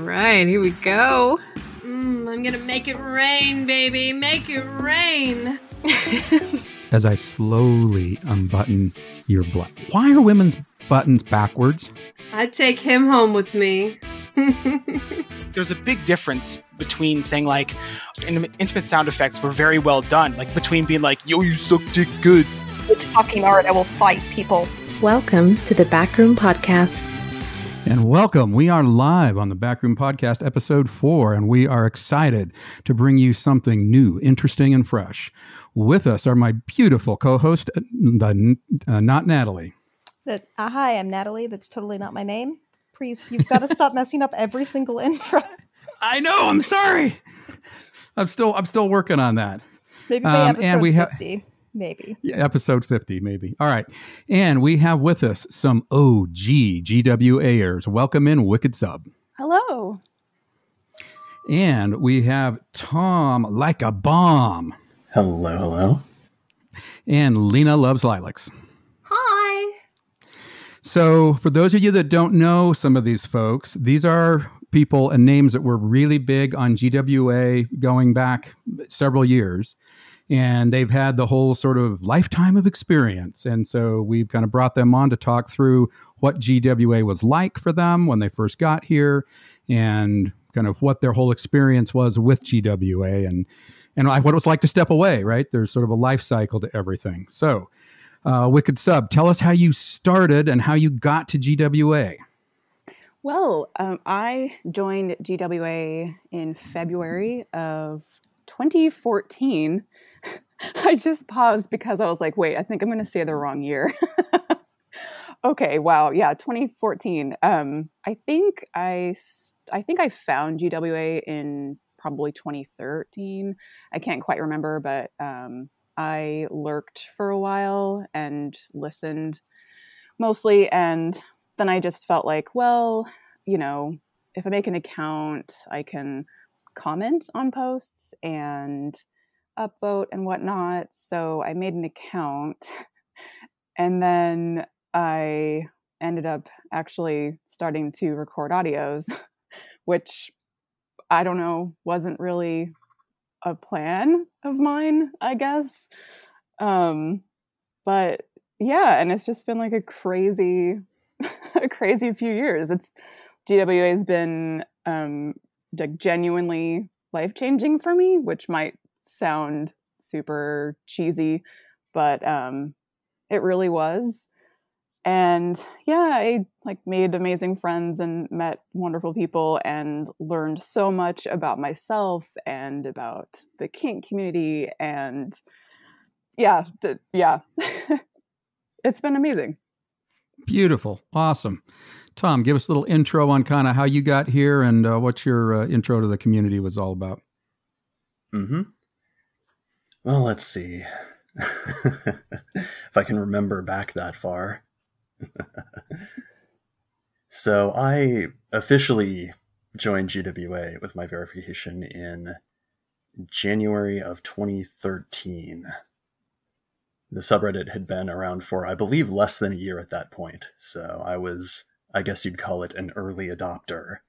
right, here we go. I'm gonna make it rain, baby. Make it rain. As I slowly unbutton your blouse. Why are women's buttons backwards? I'd take him home with me. There's a big difference between saying, like, intimate sound effects were very well done, like between being like, yo, you suck dick good. It's fucking art. I will fight people. Welcome to the Backroom Podcast. And welcome. We are live on the Backroom Podcast, episode 4, and we are excited to bring you something new, interesting, and fresh. With us are my beautiful co-host, not Natalie. Hi, I'm Natalie. That's totally not my name. Please, you've got to stop messing up every single intro. I know. I'm sorry. I'm still working on that. Maybe by episode and we 50. Maybe. Yeah, episode 50, maybe. All right. And we have with us some OG GWAers. Welcome in, Wicked Sub. Hello. And we have Tom Like a Bomb. Hello. And Lena Loves Lilacs. Hi. So for those of you that don't know some of these folks, these are people and names that were really big on GWA going back several years. And they've had the whole sort of lifetime of experience. And so we've kind of brought them on to talk through what GWA was like for them when they first got here and kind of what their whole experience was with GWA and what it was like to step away, right? There's sort of a life cycle to everything. So, Wicked Sub, tell us how you started and how you got to GWA. Well, I joined GWA in February of 2014. I just paused because I was like, wait, I think I'm going to say the wrong year. Okay, wow. Yeah, 2014. I think I found GWA in probably 2013. I can't quite remember, but I lurked for a while and listened mostly. And then I just felt like, well, you know, if I make an account, I can comment on posts and upvote and whatnot. So I made an account and then I ended up actually starting to record audios, which I don't know, wasn't really a plan of mine, I guess. But yeah, and it's just been like a crazy few years. GWA has been like genuinely life-changing for me, which might sound super cheesy, but it really was. And yeah, I like made amazing friends and met wonderful people and learned so much about myself and about the kink community. And yeah. It's been amazing. Beautiful. Awesome. Tom, give us a little intro on kind of how you got here and what your intro to the community was all about. Mm-hmm. Well, let's see. If I can remember back that far. So I officially joined GWA with my verification in January of 2013. The subreddit had been around for, I believe, less than a year at that point. So I was, I guess you'd call it an early adopter.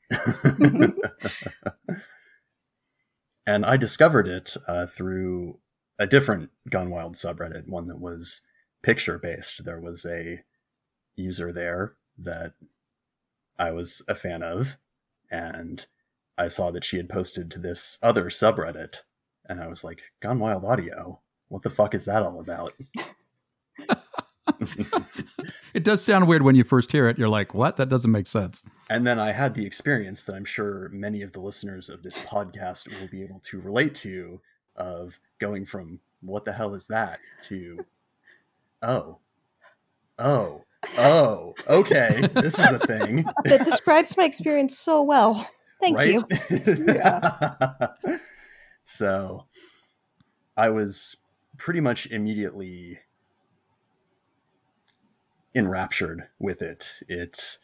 And I discovered it through a different Gone Wild subreddit, one that was picture-based. There was a user there that I was a fan of, and I saw that she had posted to this other subreddit, and I was like, Gone Wild Audio? What the fuck is that all about? It does sound weird when you first hear it. You're like, what? That doesn't make sense. And then I had the experience that I'm sure many of the listeners of this podcast will be able to relate to, of going from, what the hell is that, to, oh, okay, this is a thing. That describes my experience so well. Thank you. Yeah. So I was pretty much immediately enraptured with it. It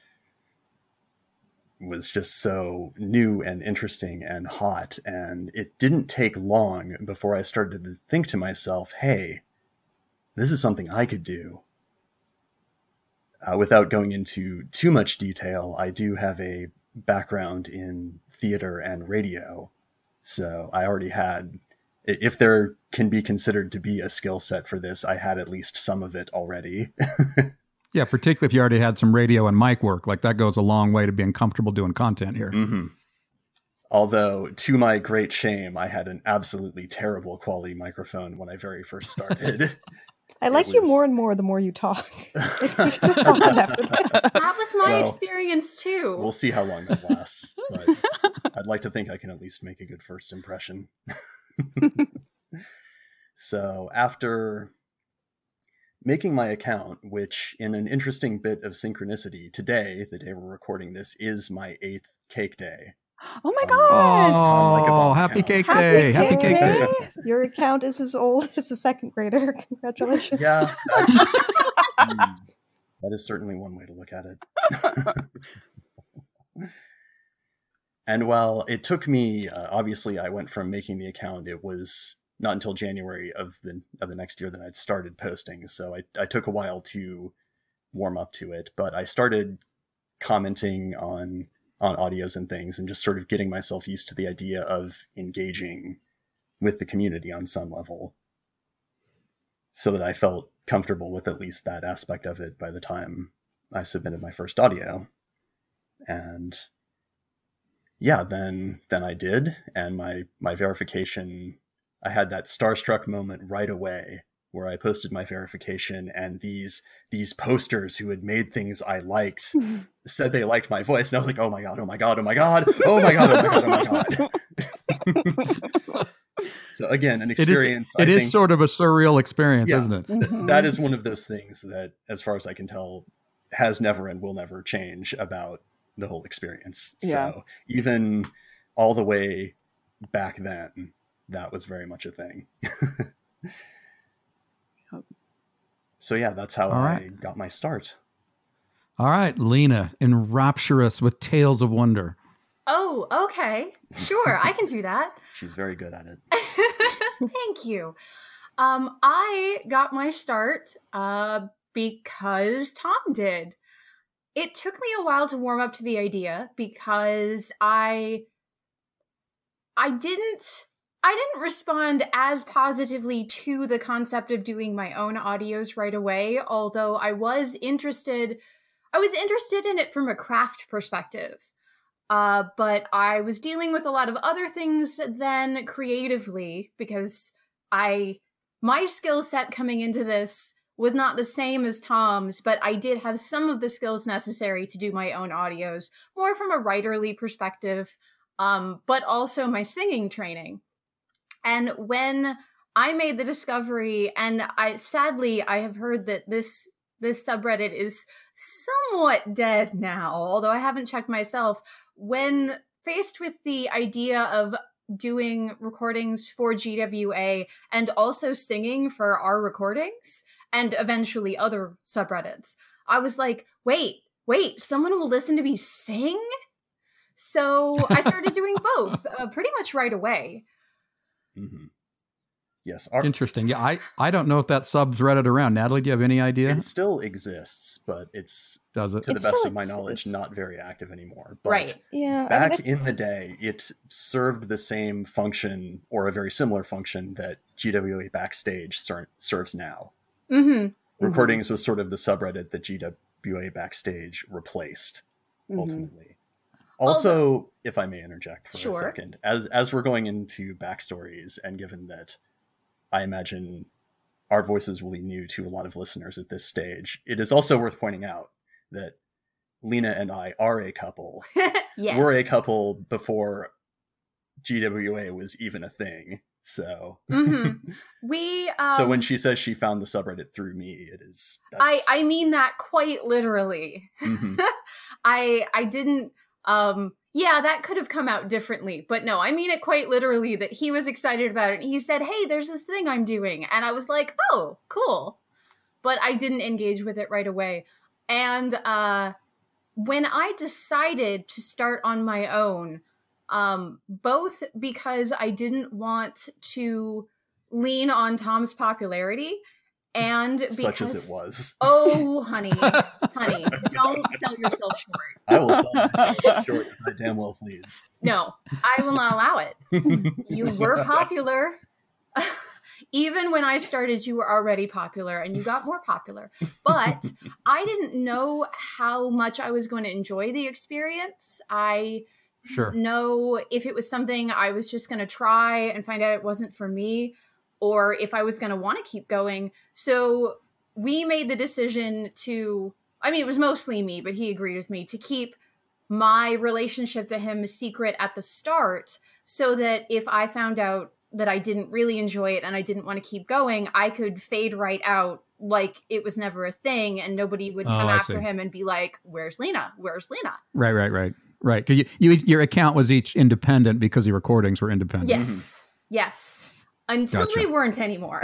was just so new and interesting and hot, and it didn't take long before I started to think to myself, hey, this is something I could do. Without going into too much detail, I do have a background in theater and radio. So I already had, if there can be considered to be a skill set for this, I had at least some of it already. Yeah, particularly if you already had some radio and mic work, like that goes a long way to being comfortable doing content here. Mm-hmm. Although, to my great shame, I had an absolutely terrible quality microphone when I very first started. I like you more and more the more you talk. We should just go on after this. That was my experience too. We'll see how long that lasts. But I'd like to think I can at least make a good first impression. So after making my account, which in an interesting bit of synchronicity, today, the day we're recording this, is my 8th cake day. Oh my gosh! Oh, happy cake day! Happy cake day! Your account is as old as a second grader. Congratulations. Yeah, that is certainly one way to look at it. And while it took me, obviously, I went from making the account. It was not until January of the next year that I'd started posting. So I took a while to warm up to it, but I started commenting on audios and things and just sort of getting myself used to the idea of engaging with the community on some level, so that I felt comfortable with at least that aspect of it by the time I submitted my first audio. And yeah, then I did, and my verification, I had that starstruck moment right away where I posted my verification, and these posters who had made things I liked said they liked my voice, and I was like, oh my god, oh my god, oh my god, oh my god, oh my god, oh my god. So again, an experience. It is sort of a surreal experience, isn't it? That is one of those things that, as far as I can tell, has never and will never change about the whole experience. Yeah. So even all the way back then, that was very much a thing. So yeah, that's how I got my start. All right, Lena, enrapture us with tales of wonder. Oh, okay. Sure, I can do that. She's very good at it. Thank you. I got my start because Tom did. It took me a while to warm up to the idea because I didn't respond as positively to the concept of doing my own audios right away, although I was interested in it from a craft perspective. But I was dealing with a lot of other things then creatively, because my skill set coming into this was not the same as Tom's, but I did have some of the skills necessary to do my own audios, more from a writerly perspective, but also my singing training. And when I made the discovery, and sadly I have heard that this subreddit is somewhat dead now, although I haven't checked myself. When faced with the idea of doing recordings for GWA and also singing for our recordings and eventually other subreddits, I was like, wait, someone will listen to me sing? So I started doing both pretty much right away. Mm-hmm. Yes. Interesting. Yeah, I don't know if that subreddit around. Natalie, do you have any idea? It still exists, but it's, to the best of my knowledge, not very active anymore. But right. Yeah. Back in the day, it served the same function, or a very similar function, that GWA Backstage serves now. Mm-hmm. Recordings was sort of the subreddit that GWA Backstage replaced, ultimately. Also, if I may interject for a second, as we're going into backstories, and given that I imagine our voices will be new to a lot of listeners at this stage, it is also worth pointing out that Lena and I are a couple. Yes. We're a couple before GWA was even a thing. So, so when she says she found the subreddit through me, I mean that quite literally. Mm-hmm. I didn't. Yeah, that could have come out differently, but no, I mean it quite literally, that he was excited about it. And he said, hey, there's this thing I'm doing. And I was like, oh, cool. But I didn't engage with it right away. And when I decided to start on my own, both because I didn't want to lean on Tom's popularity, And because, such as it was. Oh, honey, don't sell yourself short. I will sell myself short as I damn well please. No, I will not allow it. You were popular. Even when I started, you were already popular, and you got more popular. But I didn't know how much I was going to enjoy the experience. I didn't know if it was something I was just going to try and find out it wasn't for me, or if I was going to want to keep going. So we made the decision to, I mean, it was mostly me, but he agreed with me, to keep my relationship to him secret at the start, so that if I found out that I didn't really enjoy it and I didn't want to keep going, I could fade right out like it was never a thing, and nobody would come after him and be like, where's Lena? Where's Lena? Right. Because your account was each independent because your recordings were independent. Yes. Until they weren't anymore.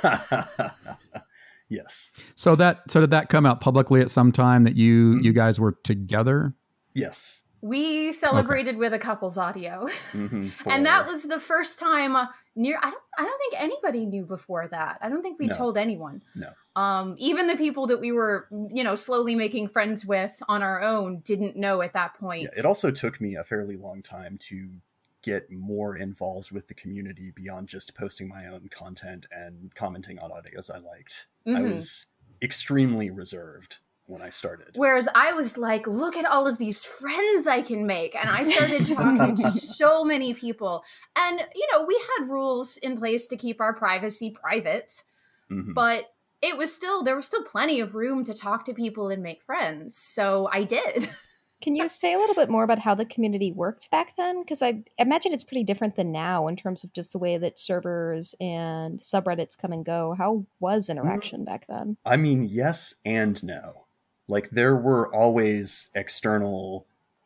Yes. So did that come out publicly at some time that you guys were together? Yes. We celebrated with a couple's audio. And that was the first time I don't think anybody knew before that. I don't think we told anyone. No. Even the people that we were, slowly making friends with on our own didn't know at that point. Yeah, it also took me a fairly long time to get more involved with the community beyond just posting my own content and commenting on audios I liked. I was extremely reserved when I started. Whereas I was like, look at all of these friends I can make. And I started talking to so many people. And, we had rules in place to keep our privacy private, but there was still plenty of room to talk to people and make friends. So I did. Can you say a little bit more about how the community worked back then? Because I imagine it's pretty different than now in terms of just the way that servers and subreddits come and go. How was interaction back then? I mean, yes and no. Like, there were always external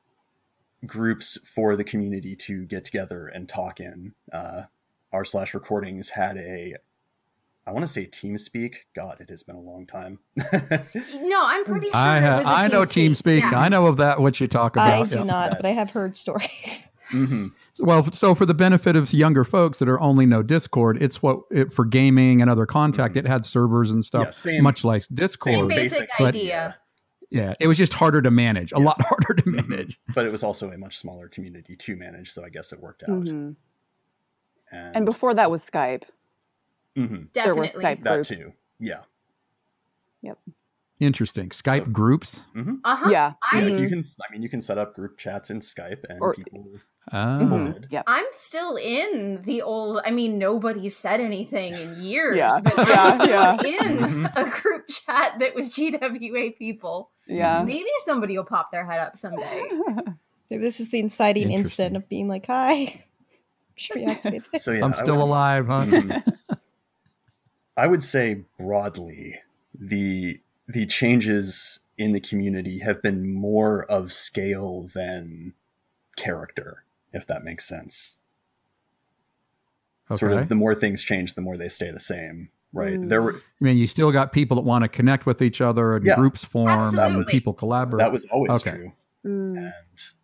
groups for the community to get together and talk in. R/Recordings had I want to say TeamSpeak. God, it has been a long time. No, I'm pretty sure I know TeamSpeak. Yeah. I know of that, what you talk about. I do not, but I have heard stories. Well, so for the benefit of younger folks that are only know Discord, it's for gaming and other contact. It had servers and stuff, much like Discord. Same basic idea. Yeah, it was just harder to manage, a lot harder to manage. But it was also a much smaller community to manage, so I guess it worked out. And before that was Skype. Definitely. There were Skype groups. That too, yeah. Yep. Interesting. Skype groups? Yeah. You can set up group chats in Skype and people did. Yep. I'm still in the old, nobody said anything in years, Yeah. but I'm still in a group chat that was GWA people. Yeah. Maybe somebody will pop their head up someday. Maybe this is the inciting incident of being like, hi, should we activate this? So, yeah, I'm still alive, huh? I would say broadly, the changes in the community have been more of scale than character, if that makes sense. Okay. Sort of the more things change, the more they stay the same, right? You still got people that want to connect with each other and groups form and people collaborate. That was always true. And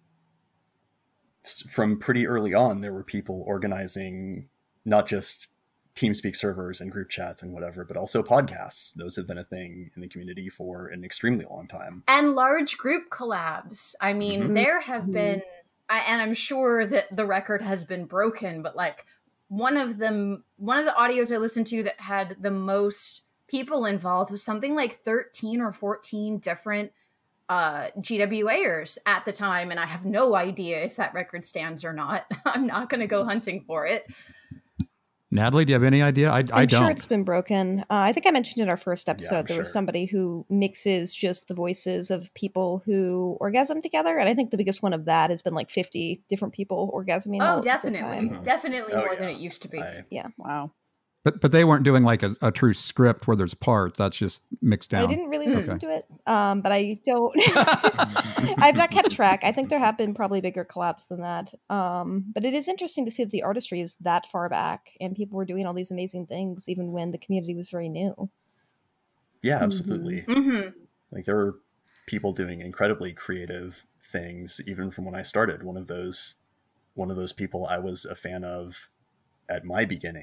from pretty early on, there were people organizing not just TeamSpeak servers and group chats and whatever, but also podcasts. Those have been a thing in the community for an extremely long time. And large group collabs. There have been, and I'm sure that the record has been broken, but like one of the audios I listened to that had the most people involved was something like 13 or 14 different GWAers at the time, and I have no idea if that record stands or not. I'm not going to go hunting for it. Natalie, do you have any idea? I don't. I'm sure it's been broken. I think I mentioned in our first episode there was somebody who mixes just the voices of people who orgasm together, and I think the biggest one of that has been like 50 different people orgasming. Oh, definitely, definitely more than it used to be. Wow. But they weren't doing like a true script where there's parts. That's just mixed down. I didn't really listen to it, but I don't. I've not kept track. I think there have been probably bigger collabs than that. But it is interesting to see that the artistry is that far back, and people were doing all these amazing things even when the community was very new. Yeah, absolutely. Like there were people doing incredibly creative things even from when I started. One of those people I was a fan of at my beginning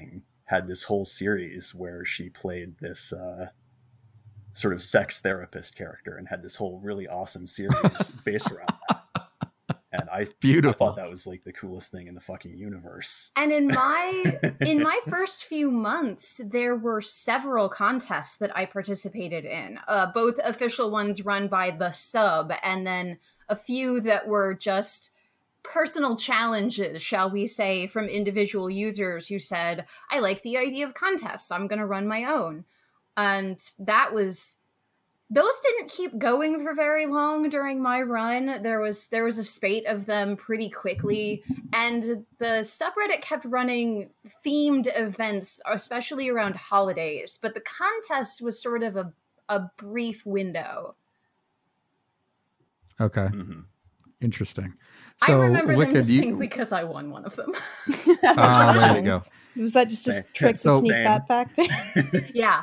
had this whole series where she played this sort of sex therapist character and had this whole really awesome series based around that. And I thought that was like the coolest thing in the fucking universe. And in my first few months, there were several contests that I participated in, both official ones run by the sub, and then a few that were just personal challenges, shall we say, from individual users who said, I like the idea of contests, I'm going to run my own. And those didn't keep going for very long during my run. There was a spate of them pretty quickly, and the subreddit kept running themed events, especially around holidays, but the contest was sort of a brief window. Okay. Mm-hmm. Interesting. So, I remember them distinctly because I won one of them. There you go. Was that just a trick to sneak that fact? Yeah.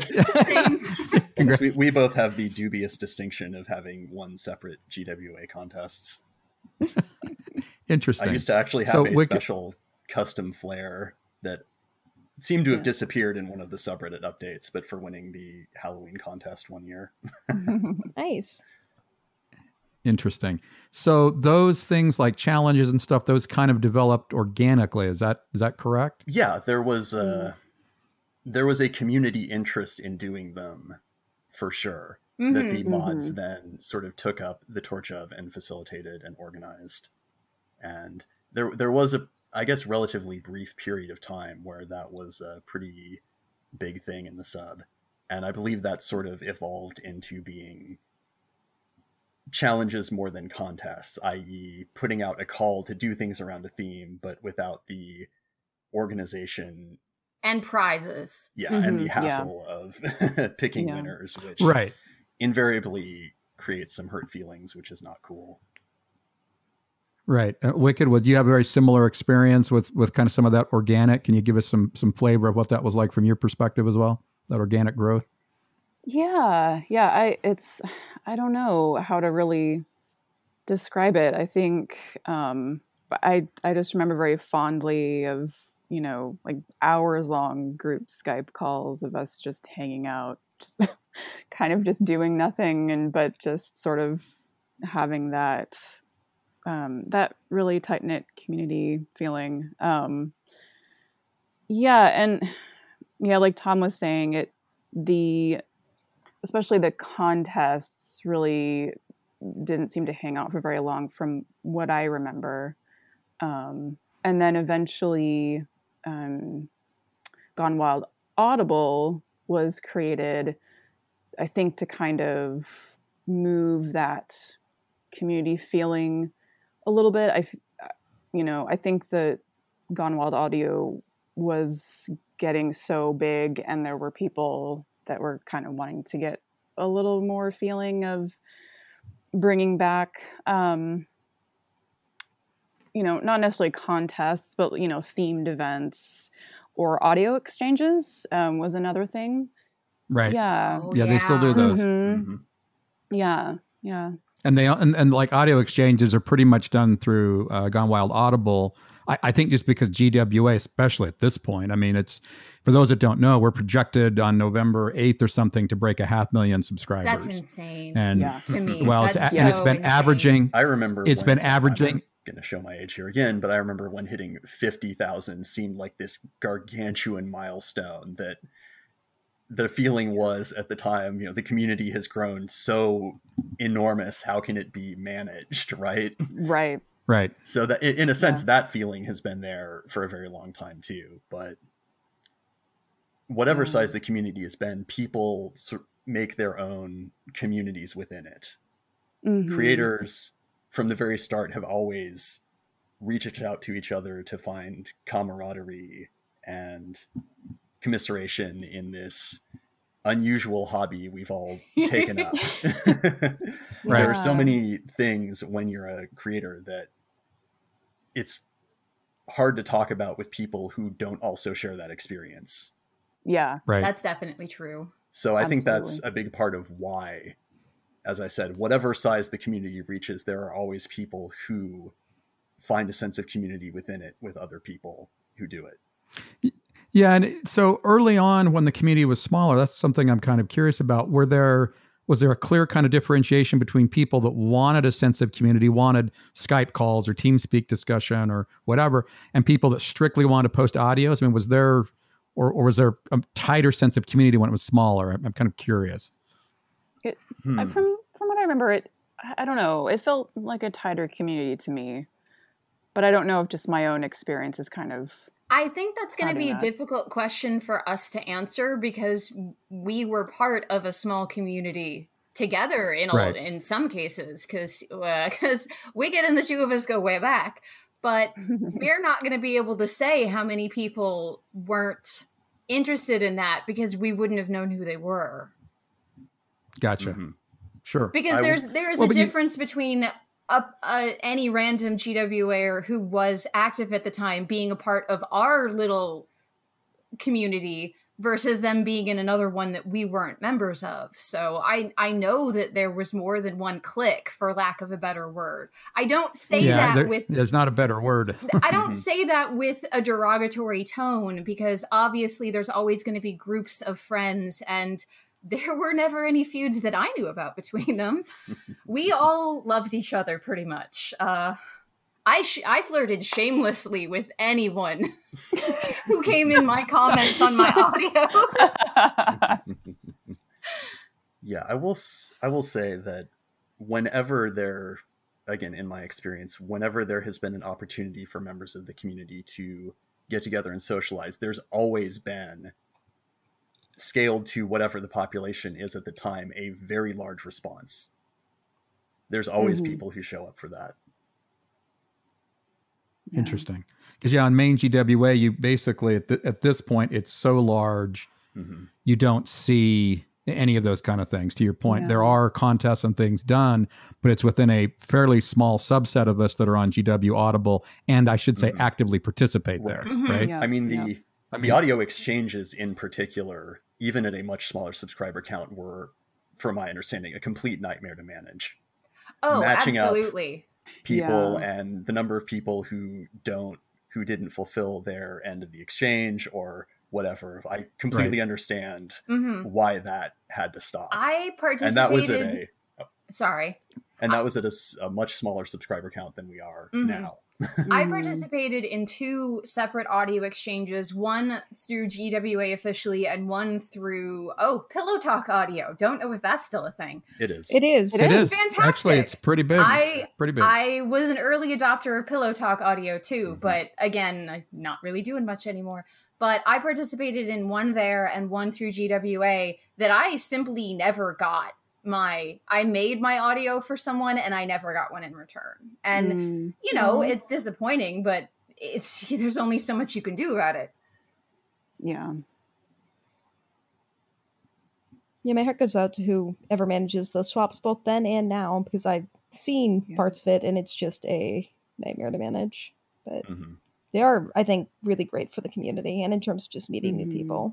We both have the dubious distinction of having won separate GWA contests. Interesting. I used to actually have a special custom flare that seemed to have disappeared in one of the subreddit updates, but for winning the Halloween contest one year. Nice. Interesting. So those things like challenges and stuff, those kind of developed organically. Is that correct? Yeah, there was a community interest in doing them, for sure. Mm-hmm, that the mods then sort of took up the torch of and facilitated and organized. And there was a, I guess, relatively brief period of time where that was a pretty big thing in the sub. And I believe that sort of evolved into being challenges more than contests, i.e. putting out a call to do things around a theme, but without the organization and prizes. Yeah, and the hassle of picking winners, which invariably creates some hurt feelings, which is not cool. Right. Wicked, would you have a very similar experience with kind of some of that organic? Can you give us some flavor of what that was like from your perspective as well, that organic growth? Yeah. I don't know how to really describe it. I think I just remember very fondly of, like hours long group Skype calls of us just hanging out, just kind of just doing nothing, but just sort of having that that really tight knit community feeling. Like Tom was saying, especially the contests really didn't seem to hang out for very long from what I remember. And then eventually Gone Wild Audible was created, I think, to kind of move that community feeling a little bit. I think that Gone Wild Audio was getting so big and there were people that were kind of wanting to get a little more feeling of bringing back, not necessarily contests, but, themed events or audio exchanges was another thing. Right. Yeah. They still do those. Mm-hmm. Yeah. Yeah. And and like audio exchanges are pretty much done through Gone Wild Audible. I think just because GWA, especially at this point, I mean, it's, for those that don't know, we're projected on November 8th or something to break 500,000 subscribers. That's insane. And to me, well, it's been averaging. I remember it's been averaging. I'm going to show my age here again, but I remember when hitting 50,000 seemed like this gargantuan milestone that the feeling was at the time, the community has grown so enormous. How can it be managed? Right. Right. So that in a sense, that feeling has been there for a very long time too, but whatever size the community has been, people make their own communities within it. Mm-hmm. Creators from the very start have always reached out to each other to find camaraderie and commiseration in this unusual hobby we've all taken up. There are so many things when you're a creator that it's hard to talk about with people who don't also share that experience. Yeah. Right. That's definitely true. So I think that's a big part of why, as I said, whatever size the community reaches, there are always people who find a sense of community within it with other people who do it. Yeah, and so early on when the community was smaller, that's something I'm kind of curious about. Was there a clear kind of differentiation between people that wanted a sense of community, wanted Skype calls or TeamSpeak discussion or whatever, and people that strictly wanted to post audios? I mean, was there was there a tighter sense of community when it was smaller? I'm kind of curious. From what I remember, I don't know. It felt like a tighter community to me, but I don't know if just my own experience is kind of. I think that's going to be a that. difficult question for us to answer because we were part of a small community together in some cases because Wicked and the two of us go way back. But we're not going to be able to say how many people weren't interested in that because we wouldn't have known who they were. Gotcha. Mm-hmm. Sure. Because there's a difference between any random GWAer who was active at the time being a part of our little community versus them being in another one that we weren't members of. So I know that there was more than one clique, for lack of a better word. I don't say there's not a better word. I don't say that with a derogatory tone because obviously there's always going to be groups of friends and there were never any feuds that I knew about between them. We all loved each other pretty much. I flirted shamelessly with anyone who came in my comments on my audio. Yeah, I will say that whenever there, again, in my experience, whenever there has been an opportunity for members of the community to get together and socialize, there's always been, scaled to whatever the population is at the time, a very large response. There's always people who show up for that. Interesting. Because on main GWA, you basically, at this point, it's so large, you don't see any of those kind of things. To your point, there are contests and things done, but it's within a fairly small subset of us that are on GW Audible, and I should say actively participate there, right? Yeah. I mean, the audio exchanges in particular, even at a much smaller subscriber count, were, from my understanding, a complete nightmare to manage. Oh, Matching absolutely. Up people and the number of people who didn't fulfill their end of the exchange or whatever. I completely understand why that had to stop. I participated. And that was at Sorry. And that was at a much smaller subscriber count than we are now. I participated in 2 separate audio exchanges, one through GWA officially and one through, Pillow Talk Audio. Don't know if that's still a thing. It is. It is. It is. Fantastic. Actually, it's pretty big. I was an early adopter of Pillow Talk Audio too, but again, I'm not really doing much anymore. But I participated in one there and one through GWA that I simply never got. I made my audio for someone and I never got one in return. And, it's disappointing, but there's only so much you can do about it. Yeah. Yeah, my heart goes out to whoever manages those swaps both then and now, because I've seen parts of it and it's just a nightmare to manage. But they are, I think, really great for the community and in terms of just meeting new people.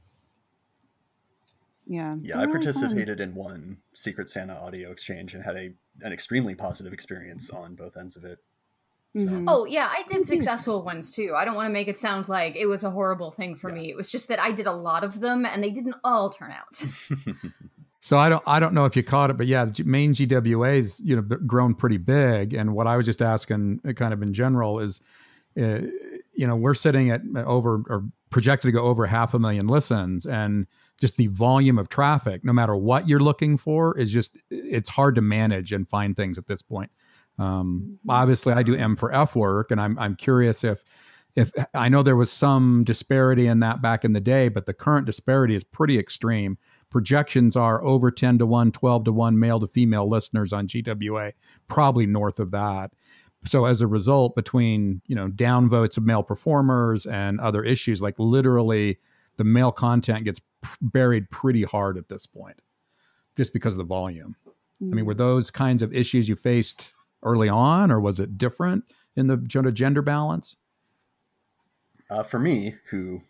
Yeah, I participated in one Secret Santa audio exchange and had an extremely positive experience on both ends of it. So. Oh, yeah, I did successful ones too. I don't want to make it sound like it was a horrible thing for me. It was just that I did a lot of them and they didn't all turn out. So I don't know if you caught it, but the main GWA's grown pretty big. And what I was just asking kind of in general is, we're sitting at over or projected to go over 500,000 listens, and just the volume of traffic, no matter what you're looking for, is it's hard to manage and find things at this point. Obviously I do M for F work, and I'm curious if I know there was some disparity in that back in the day, but the current disparity is pretty extreme. Projections are over 10 to 1, 12 to 1 male to female listeners on GWA, probably north of that. So as a result, between, downvotes of male performers and other issues, like literally the male content gets buried pretty hard at this point, just because of the volume. I mean, were those kinds of issues you faced early on, or was it different in the gender balance? For me, who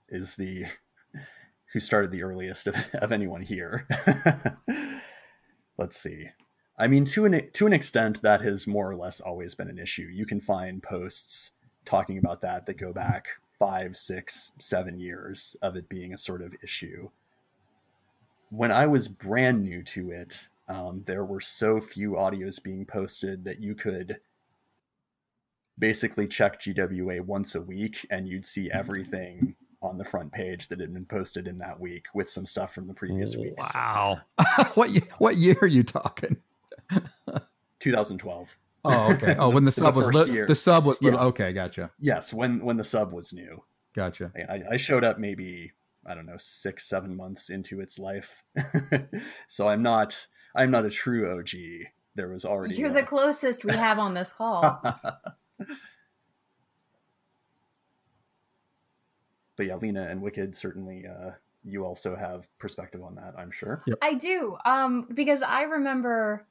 started the earliest of anyone here, let's see. I mean, to an extent, that has more or less always been an issue. You can find posts talking about that go back 5, 6, 7 years of it being a sort of issue. When I was brand new to it, there were so few audios being posted that you could basically check GWA once a week and you'd see everything on the front page that had been posted in that week with some stuff from the previous weeks. Wow. What year are you talking? 2012. Oh, okay. Oh, when the sub was the sub was little. Yeah. Okay, gotcha. Yes, when the sub was new. Gotcha. I showed up maybe, I don't know, 6, 7 months into its life. So I'm not a true OG. There was already You're the closest we have on this call. But yeah, Lena and Wicked, certainly you also have perspective on that, I'm sure. Yep. I do, because I remember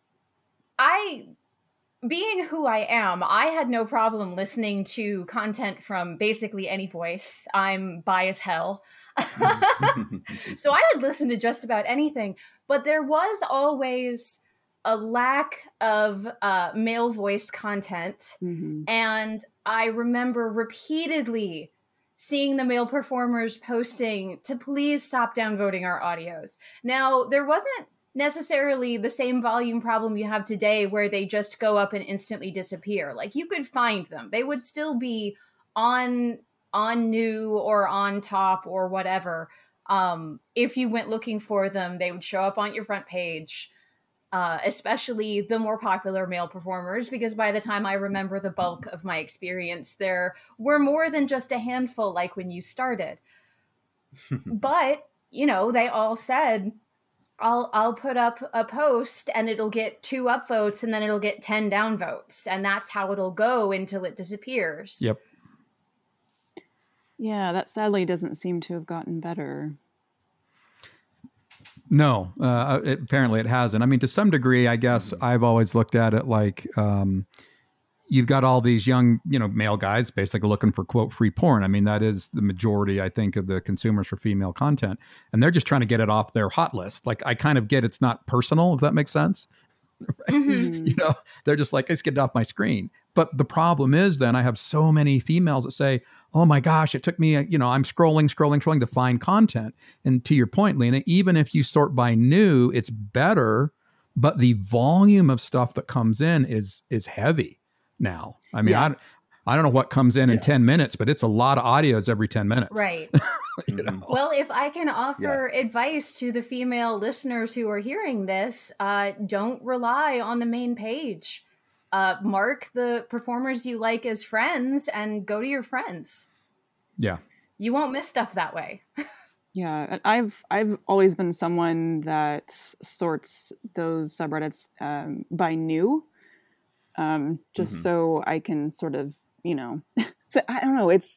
being who I am, I had no problem listening to content from basically any voice. I'm bi as hell. So I would listen to just about anything, but there was always a lack of male-voiced content. Mm-hmm. And I remember repeatedly seeing the male performers posting to please stop downvoting our audios. Now, there wasn't necessarily the same volume problem you have today where they just go up and instantly disappear. Like, you could find them. They would still be on new or on top or whatever. If you went looking for them, they would show up on your front page. Especially the more popular male performers, because by the time I remember the bulk of my experience, there were more than just a handful like when you started. But, you know, they all said, I'll put up a post and it'll get 2 upvotes and then it'll get 10 downvotes. And that's how it'll go until it disappears. Yep. Yeah, that sadly doesn't seem to have gotten better. No, apparently it hasn't. I mean, to some degree, I guess I've always looked at it like you've got all these young, male guys basically looking for, quote, free porn. I mean, that is the majority, I think, of the consumers for female content. And they're just trying to get it off their hot list. Like, I kind of get it's not personal, if that makes sense. Right? Mm-hmm. They're just like, let's get it off my screen. But the problem is then I have so many females that say, oh my gosh, it took me, I'm scrolling to find content. And to your point, Lena, even if you sort by new, it's better, but the volume of stuff that comes in is heavy now. I mean, Yeah. I don't know what comes in 10 minutes, but it's a lot of audios every 10 minutes. Right. Well, if I can offer advice to the female listeners who are hearing this, don't rely on the main page. Mark the performers you like as friends and go to your friends. Yeah. You won't miss stuff that way. Yeah, I've always been someone that sorts those subreddits by new, just so I can sort of, so I don't know. It's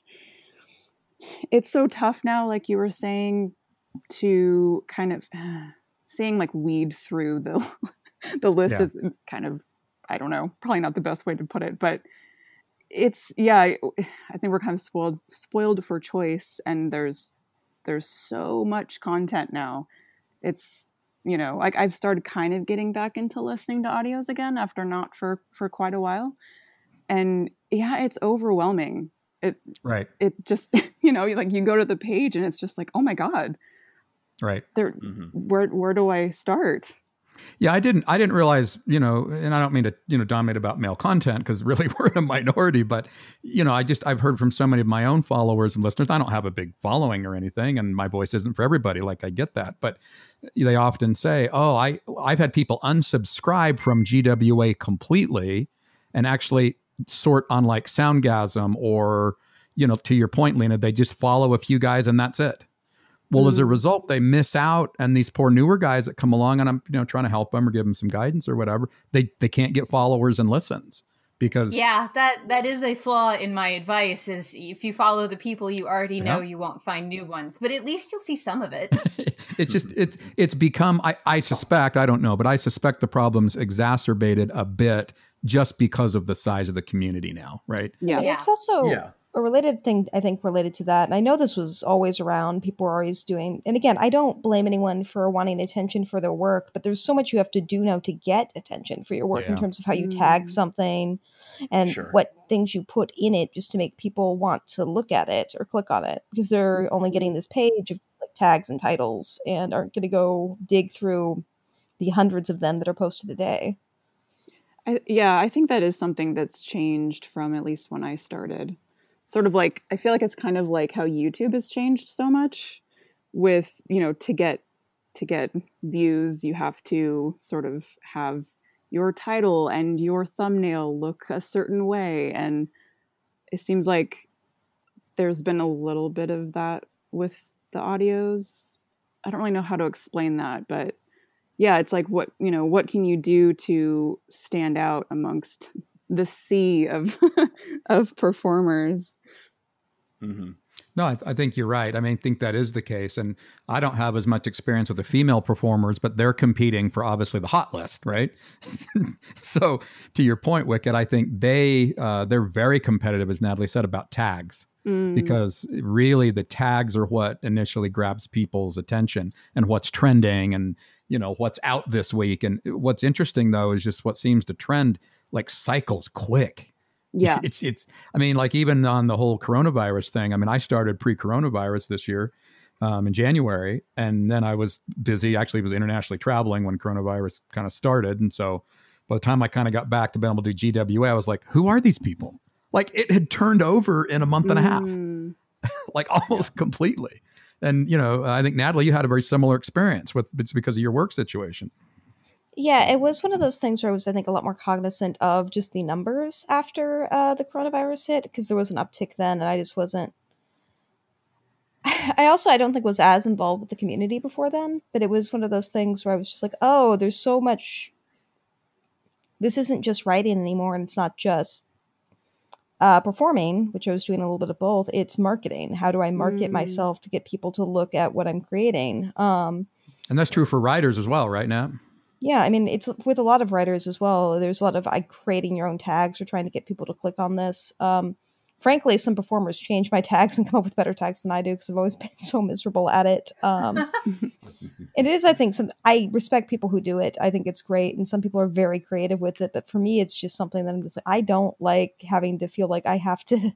so tough now, like you were saying, to kind of saying like weed through the list is kind of, I don't know, probably not the best way to put it, but it's, I think we're kind of spoiled for choice, and there's so much content now. It's, like I've started kind of getting back into listening to audios again after not for quite a while. And it's overwhelming. It just, like you go to the page and it's just like, oh my God. Right. Where do I start? Yeah, I didn't realize, and I don't mean to, dominate about male content, because really we're in a minority, but, I've heard from so many of my own followers and listeners. I don't have a big following or anything, and my voice isn't for everybody. Like, I get that, but they often say, oh, I've had people unsubscribe from GWA completely and actually sort on like Soundgasm or, to your point, Lena, they just follow a few guys and that's it. Well, as a result, they miss out, and these poor newer guys that come along, and I'm trying to help them or give them some guidance or whatever, they can't get followers and listens because that is a flaw in my advice. Is if you follow the people you already know, you won't find new ones, but at least you'll see some of it. It's just it's become I suspect, I don't know, but I suspect the problem's exacerbated a bit just because of the size of the community now, right? Yeah. It's also a related thing, I think, related to that, and I know this was always around, people were always doing, and again, I don't blame anyone for wanting attention for their work, but there's so much you have to do now to get attention for your work in Yeah. terms of how you tag something and Sure. what things you put in it just to make people want to look at it or click on it, because they're only getting this page of like tags and titles and aren't going to go dig through the hundreds of them that are posted a day. I think that is something that's changed from at least when I started. Sort of like, I feel like it's kind of like how YouTube has changed so much with, to get views, you have to sort of have your title and your thumbnail look a certain way. And it seems like there's been a little bit of that with the audios. I don't really know how to explain that, but yeah, it's like what can you do to stand out amongst the sea of of performers? Mm-hmm. No, I think you're right. I mean, I think that is the case. And I don't have as much experience with the female performers, but they're competing for obviously the hot list, right? So to your point, Wicked, I think they're very competitive, as Natalie said, about tags. Because really the tags are what initially grabs people's attention and what's trending and, what's out this week. And what's interesting, though, is just what seems to trend like cycles quick. Yeah. It's I mean, like even on the whole coronavirus thing, I mean, I started pre-coronavirus this year in January, and then I was busy, actually was internationally traveling when coronavirus kind of started. And so by the time I kind of got back to being able to do GWA, I was like, who are these people? Like it had turned over in a month and a half, like almost completely. And, I think Natalie, you had a very similar experience it's because of your work situation. Yeah, it was one of those things where I was, I think, a lot more cognizant of just the numbers after the coronavirus hit, because there was an uptick then, and I just wasn't. I don't think was as involved with the community before then, but it was one of those things where I was just like, oh, there's so much. This isn't just writing anymore, and it's not just performing, which I was doing a little bit of both. It's marketing. How do I market myself to get people to look at what I'm creating? And that's true for writers as well, right, Nat? Yeah, I mean, it's with a lot of writers as well. There's a lot of creating your own tags or trying to get people to click on this. Frankly, some performers change my tags and come up with better tags than I do because I've always been so miserable at it. It is, I think, I respect people who do it. I think it's great, and some people are very creative with it. But for me, it's just something that I'm just like, I don't like having to feel like I have to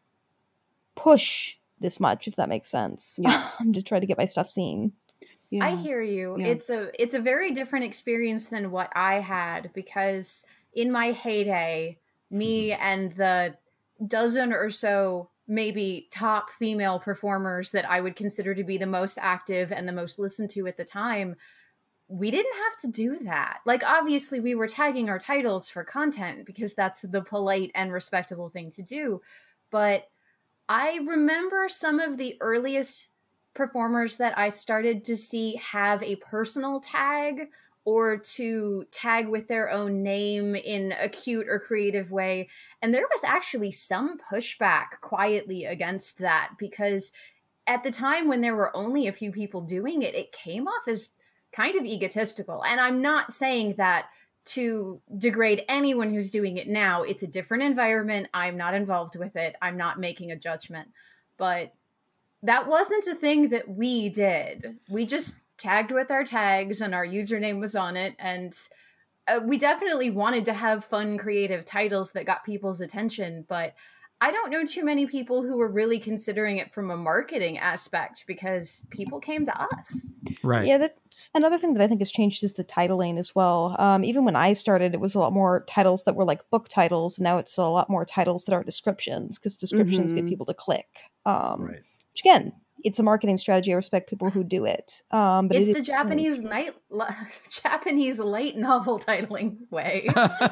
push this much, if that makes sense. To try to get my stuff seen. Yeah. I hear you. Yeah. It's a very different experience than what I had, because in my heyday, me and the dozen or so maybe top female performers that I would consider to be the most active and the most listened to at the time, we didn't have to do that. Like, obviously we were tagging our titles for content because that's the polite and respectable thing to do. But I remember some of the earliest performers that I started to see have a personal tag or to tag with their own name in a cute or creative way. And there was actually some pushback quietly against that, because at the time when there were only a few people doing it, it came off as kind of egotistical. And I'm not saying that to degrade anyone who's doing it now. It's a different environment. I'm not involved with it. I'm not making a judgment. But that wasn't a thing that we did. We just tagged with our tags and our username was on it. And we definitely wanted to have fun, creative titles that got people's attention. But I don't know too many people who were really considering it from a marketing aspect, because people came to us. Right. Yeah, that's another thing that I think has changed is the titling as well. Even when I started, it was a lot more titles that were like book titles. Now it's a lot more titles that are descriptions, because descriptions get people to click. Right. Which again, it's a marketing strategy. I respect people who do it. But it's the Japanese Japanese light novel titling way.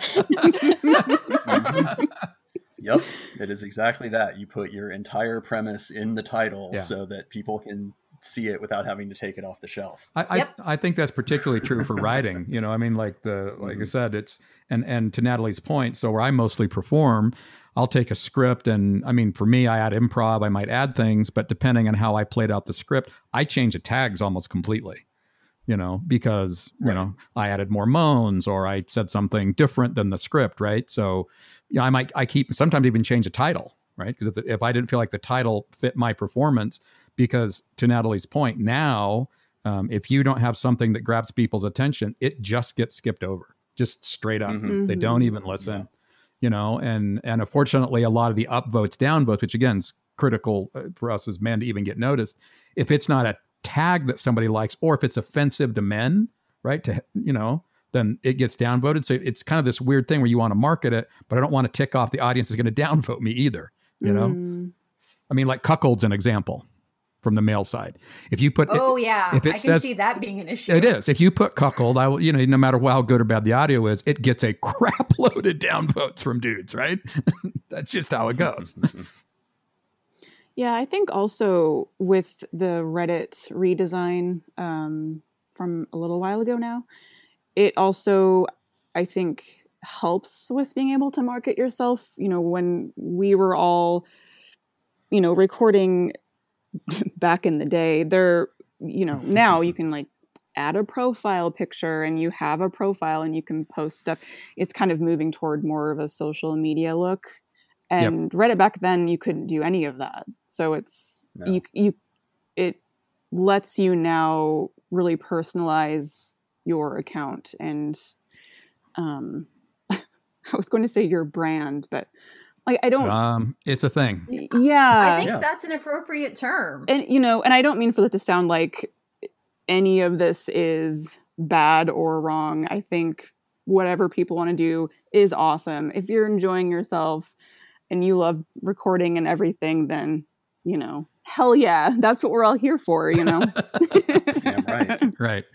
Yep, it is exactly that. You put your entire premise in the title so that people can see it without having to take it off the shelf. I think that's particularly true for writing. I mean, like I said, it's and to Natalie's point. So where I mostly perform, I'll take a script, and I mean, for me, I add improv. I might add things, but depending on how I played out the script, I change the tags almost completely. Because I added more moans or I said something different than the script, right? So I keep sometimes even change the title, right? Because if I didn't feel like the title fit my performance, because to Natalie's point, now if you don't have something that grabs people's attention, it just gets skipped over, just straight up. Mhm. They don't even listen, you know. And unfortunately, a lot of the upvotes, downvotes, which again is critical for us as men to even get noticed, if it's not a tag that somebody likes, or if it's offensive to men, right? To, you know, then it gets downvoted. So it's kind of this weird thing where you want to market it, but I don't want to tick off the audience is going to downvote me either. You know, I mean, like cuckold's an example from the male side. If you put, if I can see that being an issue. It is. If you put cuckold, I will, you know, no matter how good or bad the audio is, it gets a crap load of downvotes from dudes, right? That's just how it goes. Yeah, I think also with the Reddit redesign from a little while ago now, it also, I think, helps with being able to market yourself. You know, when we were all, you know, recording back in the day, there, you know, now you can like add a profile picture and you have a profile and you can post stuff. It's kind of moving toward more of a social media look. And Reddit back then, you couldn't do any of that. So it's, it lets you now really personalize your account. And I was going to say your brand, but like, I don't, it's a thing. Yeah. I think that's an appropriate term. And, you know, and I don't mean for this to sound like any of this is bad or wrong. I think whatever people want to do is awesome. If you're enjoying yourself and you love recording and everything, then, you know, hell yeah, that's what we're all here for, you know? Damn right. Right.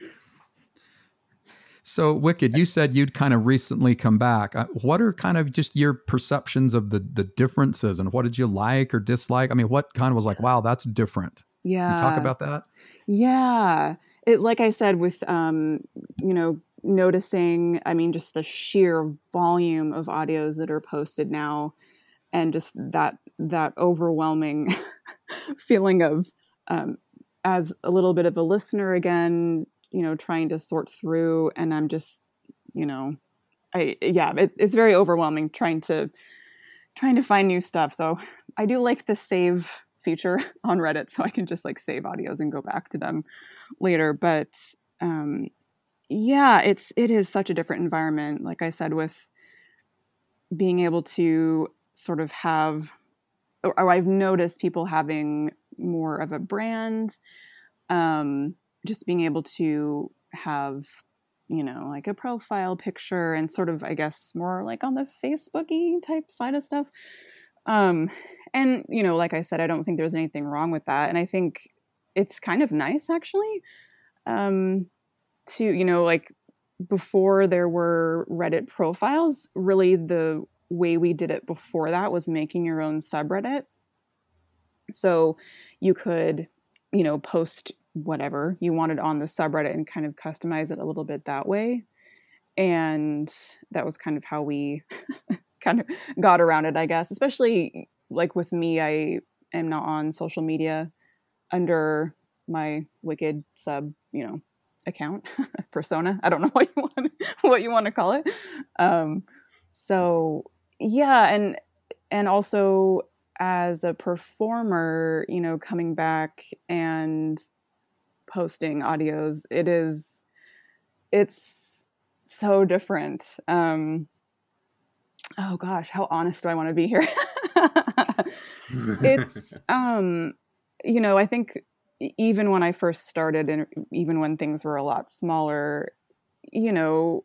So, Wicked, you said you'd kind of recently come back. What are kind of just your perceptions of the differences, and what did you like or dislike? I mean, what kind of was like, wow, that's different? Yeah. Can you talk about that? Yeah. It, like I said, with, you know, noticing, I mean, just the sheer volume of audios that are posted now, and just that overwhelming feeling of, as a little bit of a listener again, you know, trying to sort through, and I'm just, you know, it's very overwhelming trying to find new stuff. So I do like the save feature on Reddit, so I can just like save audios and go back to them later. But yeah, it is such a different environment. Like I said, with being able to sort of have, or I've noticed people having more of a brand, just being able to have, you know, like a profile picture and sort of, I guess, more like on the Facebook-y type side of stuff. And, you know, like I said, I don't think there's anything wrong with that. And I think it's kind of nice, actually, to, you know, like before there were Reddit profiles, really the way we did it before that was making your own subreddit. So you could, you know, post whatever you wanted on the subreddit and kind of customize it a little bit that way. And that was kind of how we kind of got around it, I guess. Especially like with me, I am not on social media under my Wicked sub, you know, account persona. I don't know what you want to call it. So yeah, and also as a performer, you know, coming back and posting audios, it's so different. Oh gosh, how honest do I want to be here? It's you know, I think even when I first started, and even when things were a lot smaller, you know,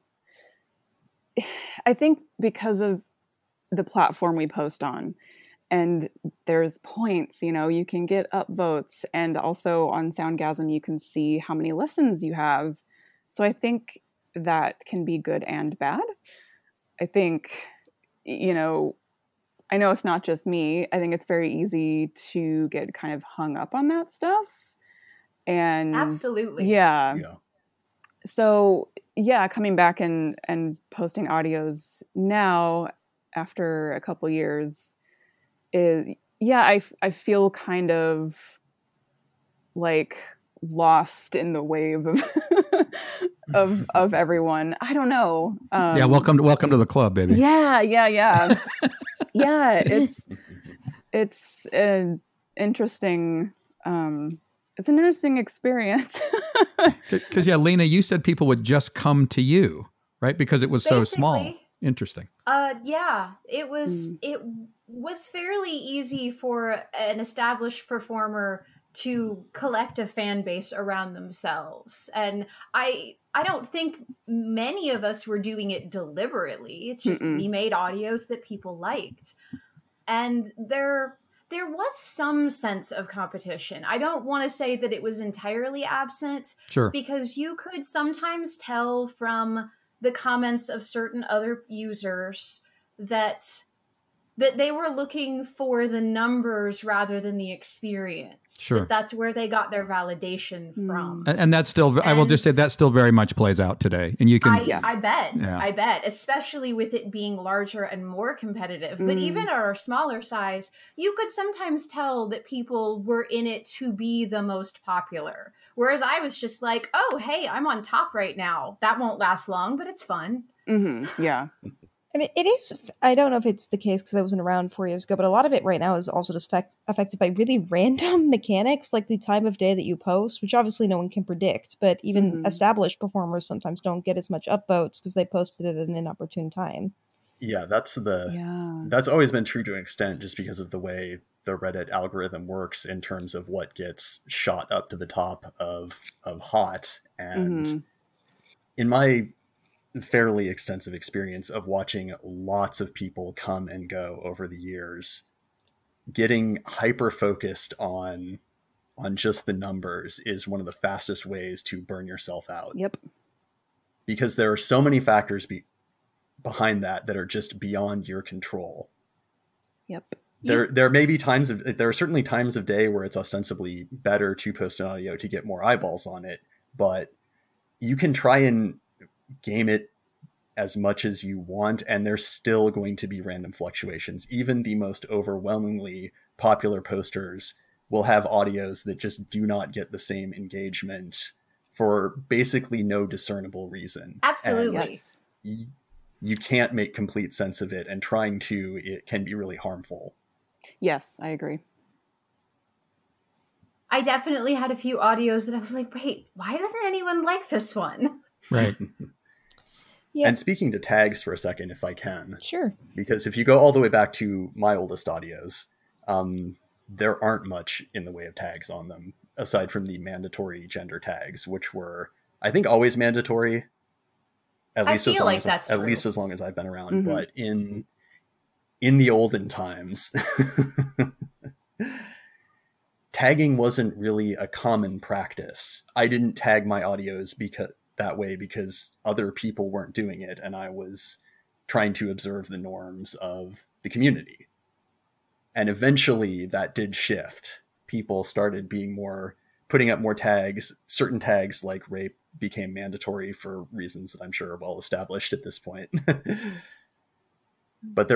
I think because of the platform we post on, and there's points, you know, you can get upvotes, and also on Soundgasm you can see how many listens you have. So I think that can be good and bad. I think, you know it's not just me. I think it's very easy to get kind of hung up on that stuff. And absolutely. Yeah. So yeah, coming back and posting audios now after a couple years, I feel kind of like lost in the wave of everyone. I don't know. Welcome to the club, baby. Yeah. Yeah, it's an interesting experience. Because yeah, Lena, you said people would just come to you, right? Because it was so small. Basically. Interesting. Yeah, it was fairly easy for an established performer to collect a fan base around themselves. And I don't think many of us were doing it deliberately. It's just we made audios that people liked. And there was some sense of competition. I don't want to say that it was entirely absent. Sure. Because you could sometimes tell from the comments of certain other users that they were looking for the numbers rather than the experience. Sure. That's where they got their validation from. And that's still, I will just say that still very much plays out today. And you can... I bet, especially with it being larger and more competitive. But even at our smaller size, you could sometimes tell that people were in it to be the most popular. Whereas I was just like, oh, hey, I'm on top right now. That won't last long, but it's fun. Yeah. I mean, it is, I don't know if it's the case because I wasn't around 4 years ago, but a lot of it right now is also just affected by really random mechanics, like the time of day that you post, which obviously no one can predict, but even established performers sometimes don't get as much upvotes because they posted it at an inopportune time. Yeah, that's always been true to an extent just because of the way the Reddit algorithm works in terms of what gets shot up to the top of hot. And in my fairly extensive experience of watching lots of people come and go over the years, getting hyper focused on just the numbers is one of the fastest ways to burn yourself out. Yep. Because there are so many factors behind that are just beyond your control. Yep. There are certainly times of day where it's ostensibly better to post an audio to get more eyeballs on it, but you can try and game it as much as you want, and there's still going to be random fluctuations. Even the most overwhelmingly popular posters will have audios that just do not get the same engagement for basically no discernible reason. Absolutely. And you can't make complete sense of it, and trying to, it can be really harmful. Yes, I agree. I definitely had a few audios that I was like, wait, why doesn't anyone like this one? Right. Yeah. And speaking to tags for a second, if I can. Sure. Because if you go all the way back to my oldest audios, there aren't much in the way of tags on them, aside from the mandatory gender tags, which were, I think, always mandatory. At least as long as I've been around. But in the olden times, tagging wasn't really a common practice. I didn't tag my audios because other people weren't doing it, and I was trying to observe the norms of the community. And eventually that did shift. People started putting up more tags. Certain tags like rape became mandatory for reasons that I'm sure are well established at this point. But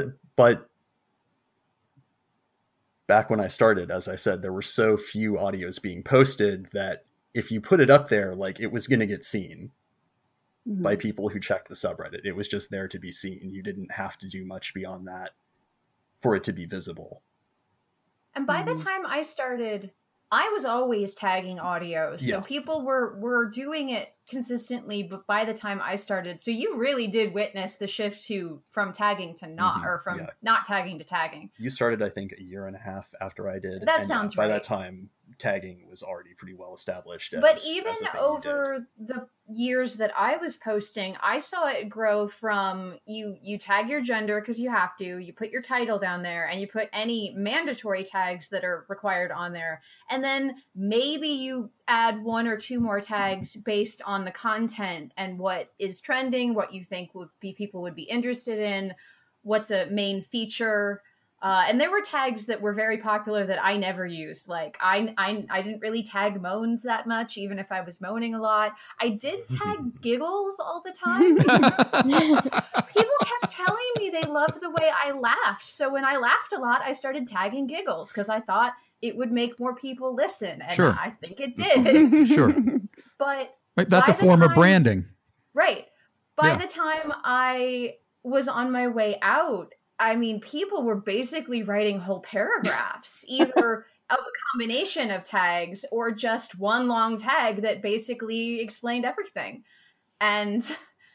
back when I started, as I said, there were so few audios being posted that if you put it up there, like, it was going to get seen by people who checked the subreddit. It was just there to be seen. You didn't have to do much beyond that for it to be visible. And by the time I started, I was always tagging audios. So people were doing it consistently, but by the time I started, so you really did witness the shift from tagging to not, or from not tagging to tagging. You started, I think, a year and a half after I did. That sounds right. By that time, tagging was already pretty well established. But even over the years that I was posting, I saw it grow from you tag your gender because you have to, you put your title down there, and you put any mandatory tags that are required on there. And then maybe you add one or two more tags based on the content and what is trending, what you think people would be interested in, what's a main feature. And there were tags that were very popular that I never used. Like I didn't really tag moans that much, even if I was moaning a lot. I did tag giggles all the time. People kept telling me they loved the way I laughed. So when I laughed a lot, I started tagging giggles because I thought it would make more people listen. And I think it did. Sure. But that's a form of branding. Right. By the time I was on my way out, I mean, people were basically writing whole paragraphs, either of a combination of tags or just one long tag that basically explained everything. And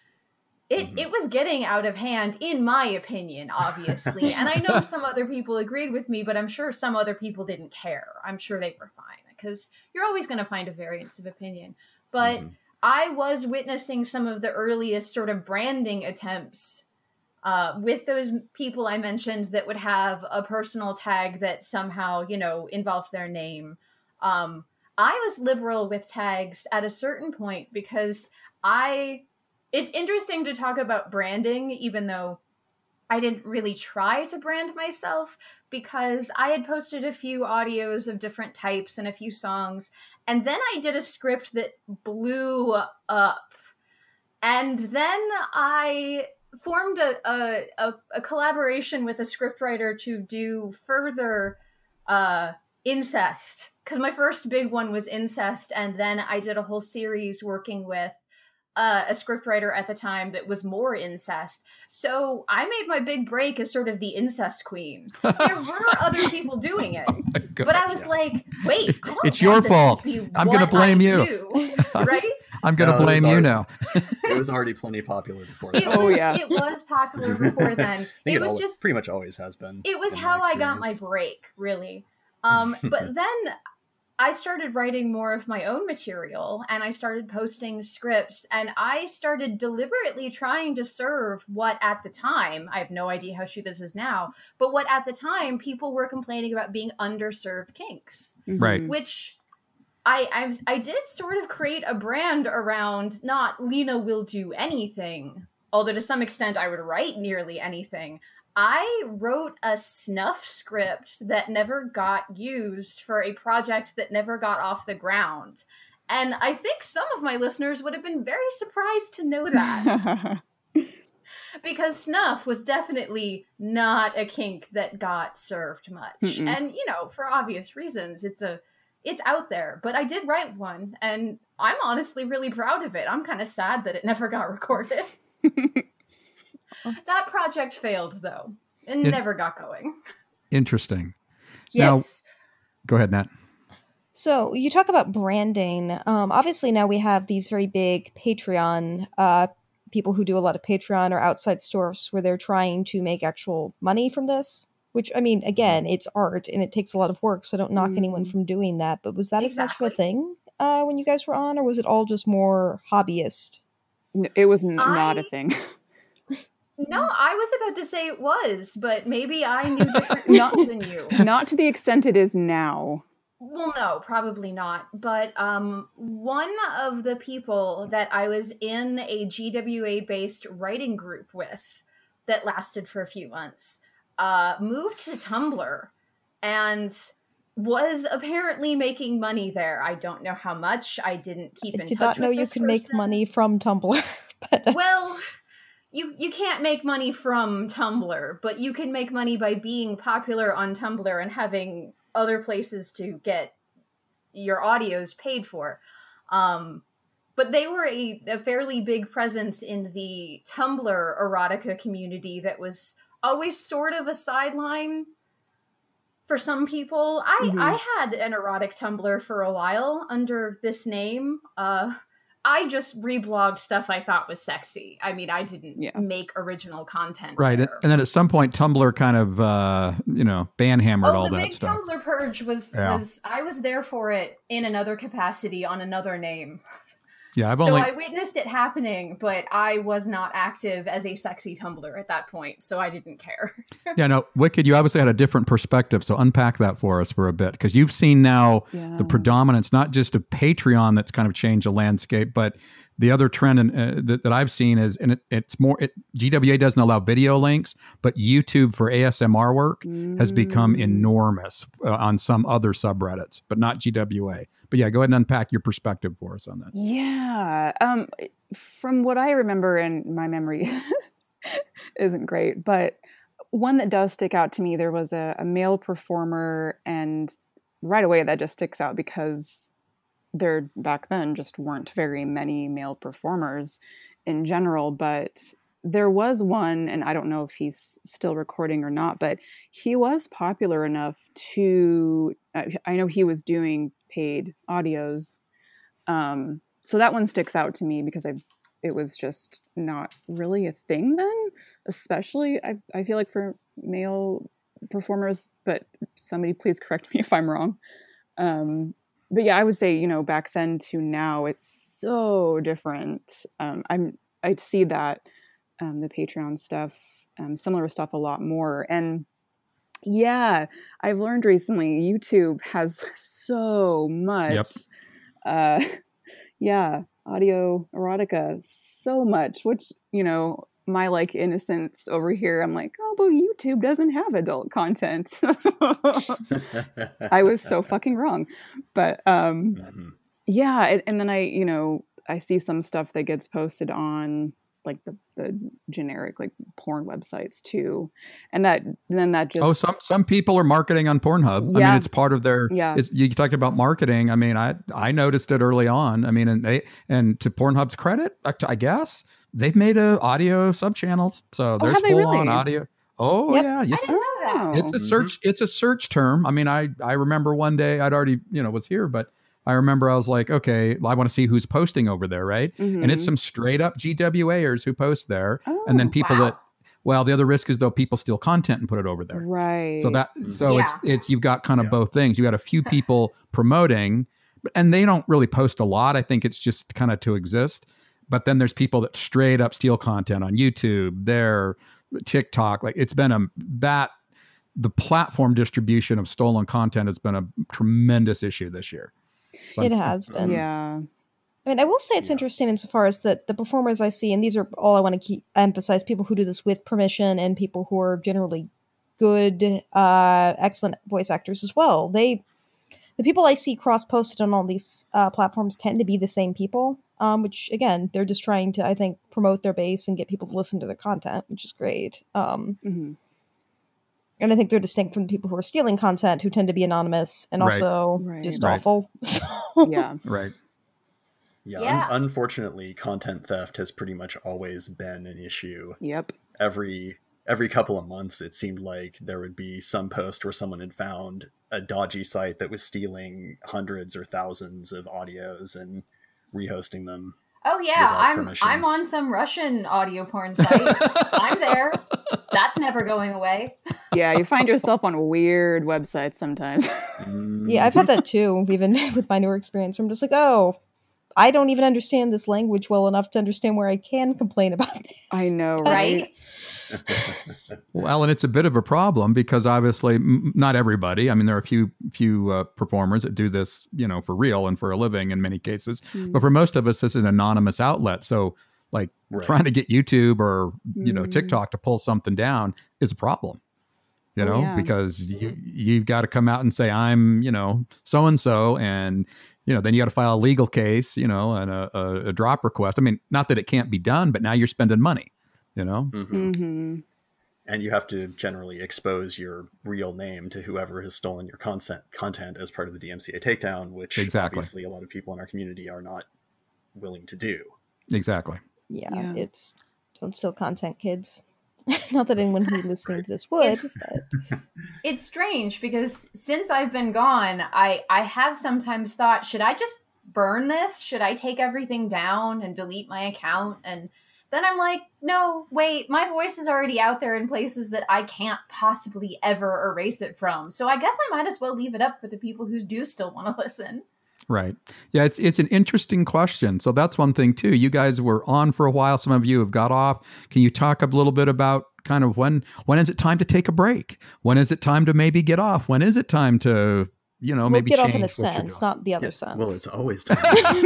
it was getting out of hand, in my opinion, obviously. And I know some other people agreed with me, but I'm sure some other people didn't care. I'm sure they were fine, because you're always going to find a variance of opinion. But I was witnessing some of the earliest sort of branding attempts with those people I mentioned that would have a personal tag that somehow, involved their name. I was liberal with tags at a certain point because it's interesting to talk about branding, even though I didn't really try to brand myself, because I had posted a few audios of different types and a few songs, and then I did a script that blew up. And then I formed a collaboration with a scriptwriter to do further incest, because my first big one was incest, and then I did a whole series working with a scriptwriter at the time that was more incest. So I made my big break as sort of the incest queen. There were other people doing it, but I was like, wait, I don't it's your fault. I'm going to blame you. Do, right? I'm going to blame you now. It was already plenty popular before that. It was popular before then. It was just pretty much always has been. It was how I got my break, really. But then I started writing more of my own material, and I started posting scripts, and I started deliberately trying to serve what at the time, I have no idea how true this is now, but what at the time people were complaining about being underserved kinks. Right. Which I did sort of create a brand around not Lena will do anything, although to some extent I would write nearly anything. I wrote a snuff script that never got used for a project that never got off the ground. And I think some of my listeners would have been very surprised to know that. Because snuff was definitely not a kink that got served much. And, for obvious reasons, it's out there. But I did write one, and I'm honestly really proud of it. I'm kind of sad that it never got recorded. That project failed, though, and never got going. Interesting. Yes. Now, go ahead, Nat. So you talk about branding. Obviously, now we have these very big Patreon people who do a lot of Patreon or outside stores where they're trying to make actual money from this. Which, I mean, again, it's art and it takes a lot of work, so I don't knock anyone from doing that. But was that as much of a thing when you guys were on, or was it all just more hobbyist? It was not a thing. No, I was about to say it was, but maybe I knew differently than you. Not to the extent it is now. Well, no, probably not. But one of the people that I was in a GWA-based writing group with that lasted for a few months moved to Tumblr and was apparently making money there. I don't know how much. I didn't keep in touch with this person. I did not know you could make money from Tumblr. But, well, you can't make money from Tumblr, but you can make money by being popular on Tumblr and having other places to get your audios paid for. But they were a fairly big presence in the Tumblr erotica community that was always sort of a sideline for some people. I had an erotic Tumblr for a while under this name. I just reblogged stuff I thought was sexy. I mean, I didn't make original content. Right. There. And then at some point, Tumblr kind of, banhammered all that stuff. The big Tumblr purge was I was there for it in another capacity on another name. Yeah, I witnessed it happening, but I was not active as a sexy Tumblr at that point, so I didn't care. Yeah, no, Wicked, you obviously had a different perspective, so unpack that for us for a bit, because you've seen now the predominance, not just of Patreon that's kind of changed the landscape, but the other trend that I've seen is, and it's more, GWA doesn't allow video links, but YouTube for ASMR work has become enormous on some other subreddits, but not GWA. But yeah, go ahead and unpack your perspective for us on that. Yeah. From what I remember, and my memory isn't great, but one that does stick out to me, there was a male performer, and right away that just sticks out because there back then just weren't very many male performers in general, but there was one, and I don't know if he's still recording or not, but he was popular enough to, I know he was doing paid audios. So that one sticks out to me because it was just not really a thing then, especially I feel like for male performers, but somebody please correct me if I'm wrong. But yeah, I would say, back then to now, it's so different. I see that, the Patreon stuff, similar stuff a lot more. And yeah, I've learned recently YouTube has so much, audio erotica, so much, which, my like innocence over here, I'm like, oh, but YouTube doesn't have adult content. I was so fucking wrong. But yeah, and then I see some stuff that gets posted on like the generic like porn websites too, and that just some people are marketing on Pornhub. Yeah. I mean, it's part of their. Yeah. You talk about marketing. I mean, I noticed it early on. I mean, and to Pornhub's credit, I guess they've made audio sub channels, so there's full on audio. Oh Yep. yeah, I didn't know that. it's a search. It's a search term. I mean, I remember one day I'd already was here, but I remember I was like, okay, I want to see who's posting over there, right? Mm-hmm. And it's some straight up GWAers who post there, and then people that. Well, the other risk is though people steal content and put it over there, right? So it's you've got kind of both things. You got a few people promoting, and they don't really post a lot. I think it's just kind of to exist. But then there's people that straight up steal content on YouTube, their TikTok. Like it's been the platform distribution of stolen content has been a tremendous issue this year. So it has been. Yeah. I mean, I will say it's interesting insofar as that the performers I see, and these are all I want to emphasize, people who do this with permission and people who are generally good, excellent voice actors as well. The people I see cross-posted on all these platforms tend to be the same people, which, again, they're just trying to, I think, promote their base and get people to listen to their content, which is great. And I think they're distinct from the people who are stealing content, who tend to be anonymous and also just awful. So. Yeah. Right. Yeah. Unfortunately, content theft has pretty much always been an issue. Yep. Every couple of months, it seemed like there would be some post where someone had found a dodgy site that was stealing hundreds or thousands of audios and rehosting them. Oh yeah, I'm on some Russian audio porn site. I'm there. That's never going away. Yeah, you find yourself on weird websites sometimes. Yeah, I've had that too, even with my newer experience, where I'm just like, oh, I don't even understand this language well enough to understand where I can complain about this. I know, right? Well, and it's a bit of a problem because obviously not everybody. I mean, there are a few performers that do this, for real and for a living in many cases. But for most of us, this is an anonymous outlet. So like trying to get YouTube or, TikTok to pull something down is a problem, because you've got to come out and say, I'm, so-and-so. And, then you got to file a legal case, and a drop request. I mean, not that it can't be done, but now you're spending money. And you have to generally expose your real name to whoever has stolen your content as part of the DMCA takedown, which obviously a lot of people in our community are not willing to do. Exactly. Yeah. It's don't steal content, kids. Not that anyone who's listening to this would. It's strange because since I've been gone, I have sometimes thought, should I just burn this? Should I take everything down and delete my account? And then I'm like, no, wait, my voice is already out there in places that I can't possibly ever erase it from. So I guess I might as well leave it up for the people who do still want to listen. Right. Yeah, it's an interesting question. So that's one thing too. You guys were on for a while. Some of you have got off. Can you talk a little bit about kind of when is it time to take a break? When is it time to maybe get off? When is it time to maybe get change off in a sense, not the other sense. Well, it's always time.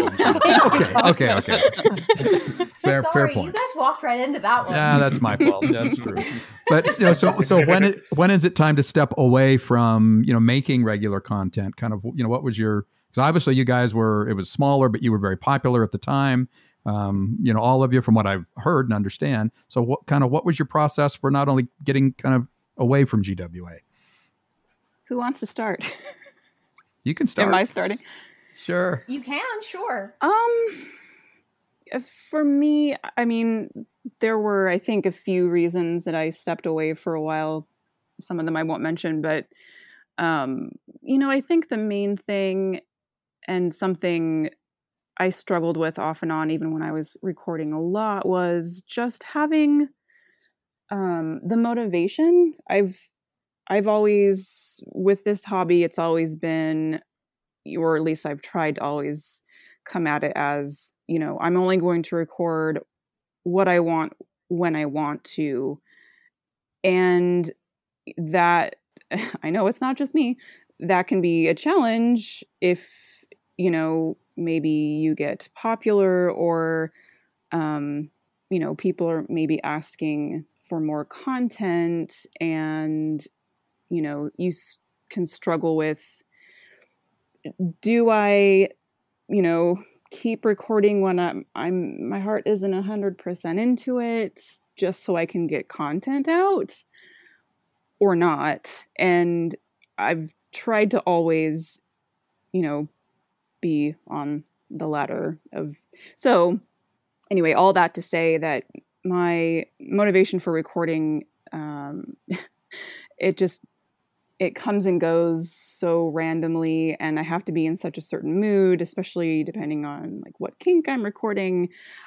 Okay. Fair point. You guys walked right into that one. Yeah, that's my fault. That's true. But so when is it time to step away from making regular content? Kind of what was your? Because obviously you guys it was smaller, but you were very popular at the time. All of you, from what I've heard and understand. So what was your process for not only getting kind of away from GWA? Who wants to start? You can start. Am I starting? Sure. You can, sure. For me, I mean, there were, I think, a few reasons that I stepped away for a while. Some of them I won't mention, but, I think the main thing, and something I struggled with off and on, even when I was recording a lot, was just having the motivation. I've always, with this hobby, it's always been, or at least I've tried to always come at it as, I'm only going to record what I want when I want to. And that, I know it's not just me, that can be a challenge if, maybe you get popular, or, people are maybe asking for more content, and, you can struggle with, do I, keep recording when my heart isn't 100% into it, just so I can get content out, or not? And I've tried to always, be on the latter of. So anyway, all that to say that my motivation for recording, it comes and goes so randomly, and I have to be in such a certain mood, especially depending on like what kink I'm recording.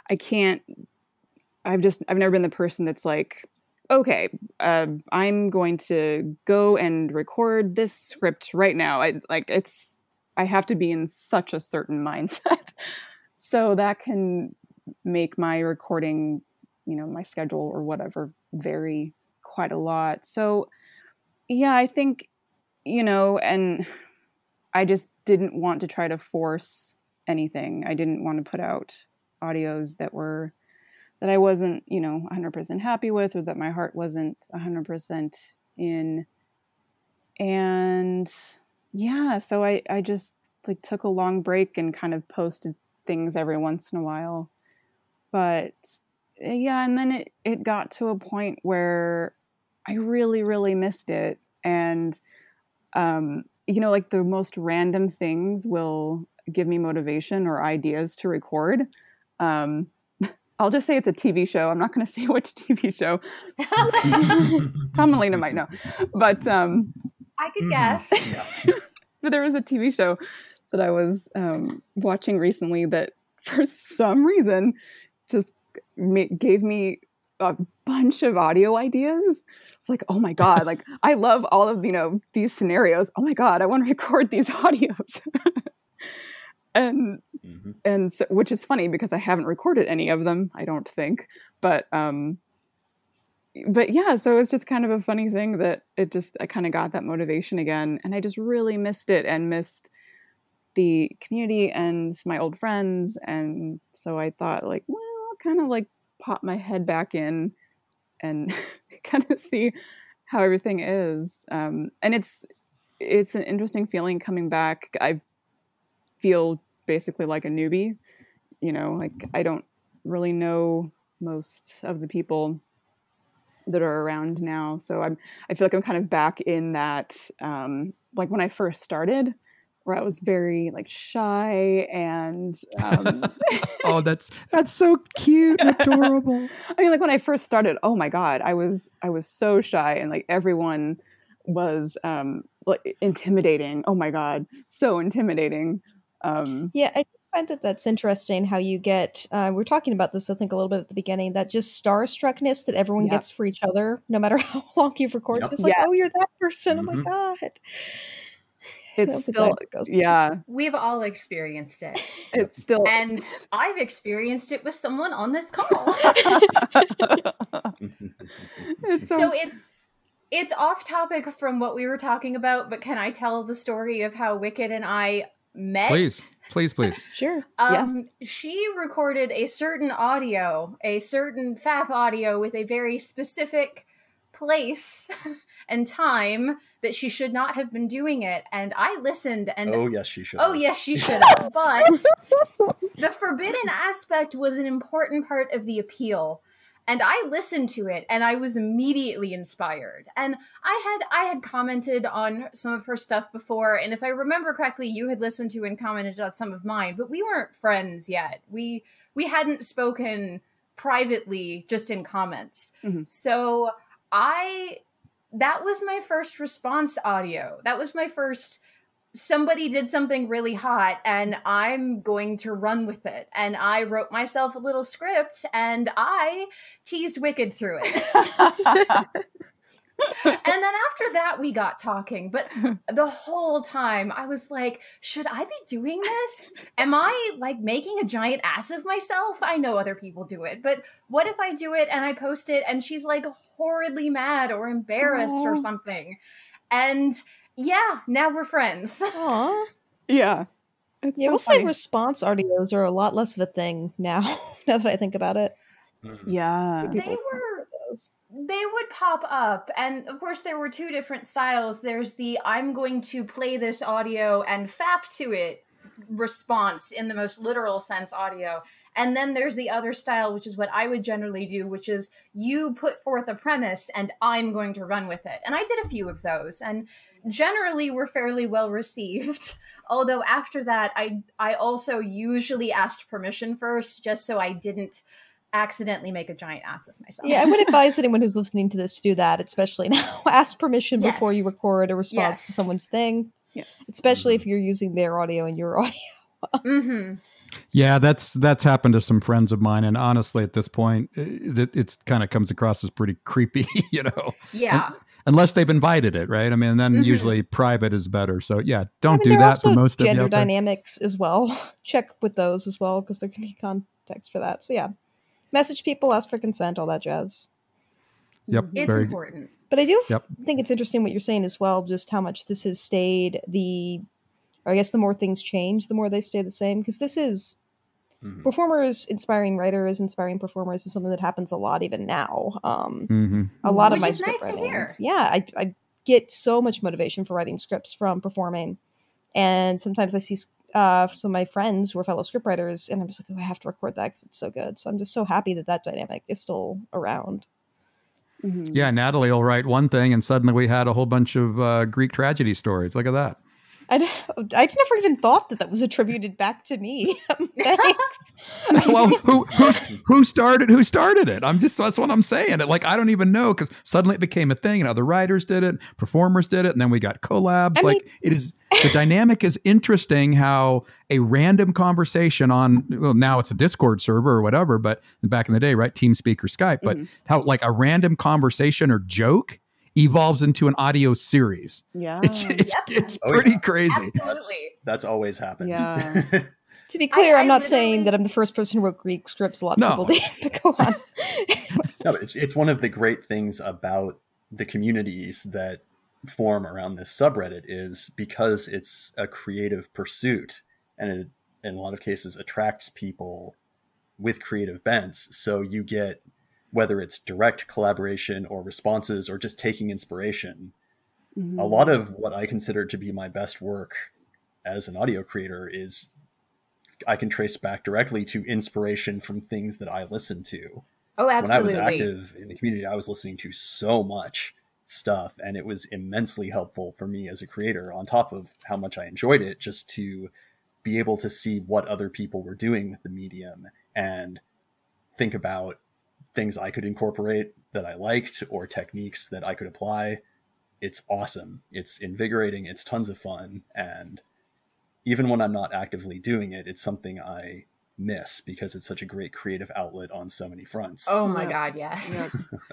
I've never been the person that's like, okay, I'm going to go and record this script right now. I have to be in such a certain mindset. So that can make my recording, my schedule or whatever, vary quite a lot. So yeah, I think, and I just didn't want to try to force anything. I didn't want to put out audios that I wasn't, 100% happy with, or that my heart wasn't 100% in. And yeah, so I just like took a long break and kind of posted things every once in a while. But yeah, and then it got to a point where I really, really missed it. And, like the most random things will give me motivation or ideas to record. I'll just say it's a TV show. I'm not going to say which TV show. Tom and Lena might know. But I could guess. But there was a TV show that I was watching recently that for some reason just gave me a bunch of audio ideas. It's like, oh my God, like I love all of, these scenarios. Oh my God, I want to record these audios. And so, which is funny because I haven't recorded any of them, I don't think. But yeah, so it's just kind of a funny thing that I kind of got that motivation again, and I just really missed it and missed the community and my old friends. And so I thought like, well, I'll kind of like pop my head back in and kind of see how everything is. And it's an interesting feeling coming back. I feel basically like a newbie, like I don't really know most of the people that are around now. So I feel like I'm kind of back in that, like when I first started, where I was very like shy and oh, that's so cute, adorable. I mean, like when I first started, oh my God, I was so shy, and like everyone was like intimidating. Oh my God, so intimidating. Yeah, I find that's interesting how you get, we're talking about this, I think, a little bit at the beginning, that just starstruckness that everyone gets for each other, no matter how long you've recorded. Yep. It's like, oh, you're that person. Oh my God. It's still, yeah. We've all experienced it. It's still. And I've experienced it with someone on this call. So it's off topic from what we were talking about, but can I tell the story of how Wicked and I met? Please. Sure. Yes. She recorded a certain FAP audio with a very specific place and time that she should not have been doing it. And I listened and... Oh, yes, she should. Oh, yes, she should have. But the forbidden aspect was an important part of the appeal. And I listened to it and I was immediately inspired. And I had commented on some of her stuff before, and if I remember correctly, you had listened to and commented on some of mine, but we weren't friends yet. We hadn't spoken privately, just in comments. Mm-hmm. So that was my first response audio. That was my first, somebody did something really hot and I'm going to run with it. And I wrote myself a little script and I teased Wicked through it. And then after that, we got talking. But the whole time I was like, should I be doing this? Am I like making a giant ass of myself? I know other people do it, but what if I do it and I post it and she's like horridly mad or embarrassed or something? And yeah, now we're friends. Aww. Yeah. It's we'll say response audios are a lot less of a thing now, now that I think about it. Yeah. They would pop up, and of course there were two different styles. There's the I'm going to play this audio and fap to it response in the most literal sense audio. And then there's the other style, which is what I would generally do, which is you put forth a premise and I'm going to run with it. And I did a few of those and generally were fairly well received. Although after that, I also usually asked permission first, just so I didn't accidentally make a giant ass of myself. Yeah, I would advise anyone who's listening to this to do that, especially now. Ask permission before you record a response to someone's thing. Yes. Especially if you're using their audio and your audio. Mm-hmm. Yeah, that's happened to some friends of mine, and honestly, at this point, it kind of comes across as pretty creepy, you know. Yeah. Unless they've invited it, right? I mean, then usually private is better. So yeah, don't do that for most of the gender dynamics as well. Check with those as well, because there can be context for that. So yeah, message people, ask for consent, all that jazz. Yep, it's important. But I do think it's interesting what you're saying as well, just how much this has stayed or I guess the more things change, the more they stay the same. Because this is performers inspiring writers, inspiring performers is something that happens a lot even now. A lot of my script writing. Yeah, I get so much motivation for writing scripts from performing. And sometimes I see some of my friends who are fellow scriptwriters, and I'm just like, oh, I have to record that because it's so good. So I'm just so happy that dynamic is still around. Mm-hmm. Yeah, Natalie will write one thing, and suddenly we had a whole bunch of Greek tragedy stories. Look at that. I never even thought that was attributed back to me. Thanks. Well, who started it? That's what I'm saying. I don't even know, because suddenly it became a thing, and other writers did it, performers did it, and then we got collabs. The dynamic is interesting. How a random conversation on, well, now it's a Discord server or whatever, but back in the day, right, TeamSpeak or Skype, but how like a random conversation or joke evolves into an audio series. Yeah. It's pretty crazy. Absolutely. That's always happened. Yeah. To be clear, I'm not saying that I'm the first person who wrote Greek scripts. A lot of people did, but go on. No, but it's one of the great things about the communities that form around this subreddit is because it's a creative pursuit, and it, in a lot of cases, attracts people with creative bents. So you get, whether it's direct collaboration or responses or just taking inspiration, a lot of what I consider to be my best work as an audio creator is I can trace back directly to inspiration from things that I listen to. Oh, absolutely. When I was active in the community, I was listening to so much stuff, and it was immensely helpful for me as a creator, on top of how much I enjoyed it, just to be able to see what other people were doing with the medium and think about things I could incorporate that I liked, or techniques that I could apply. It's awesome. It's invigorating. It's tons of fun. And even when I'm not actively doing it, it's something I miss because it's such a great creative outlet on so many fronts. Oh my God, yes.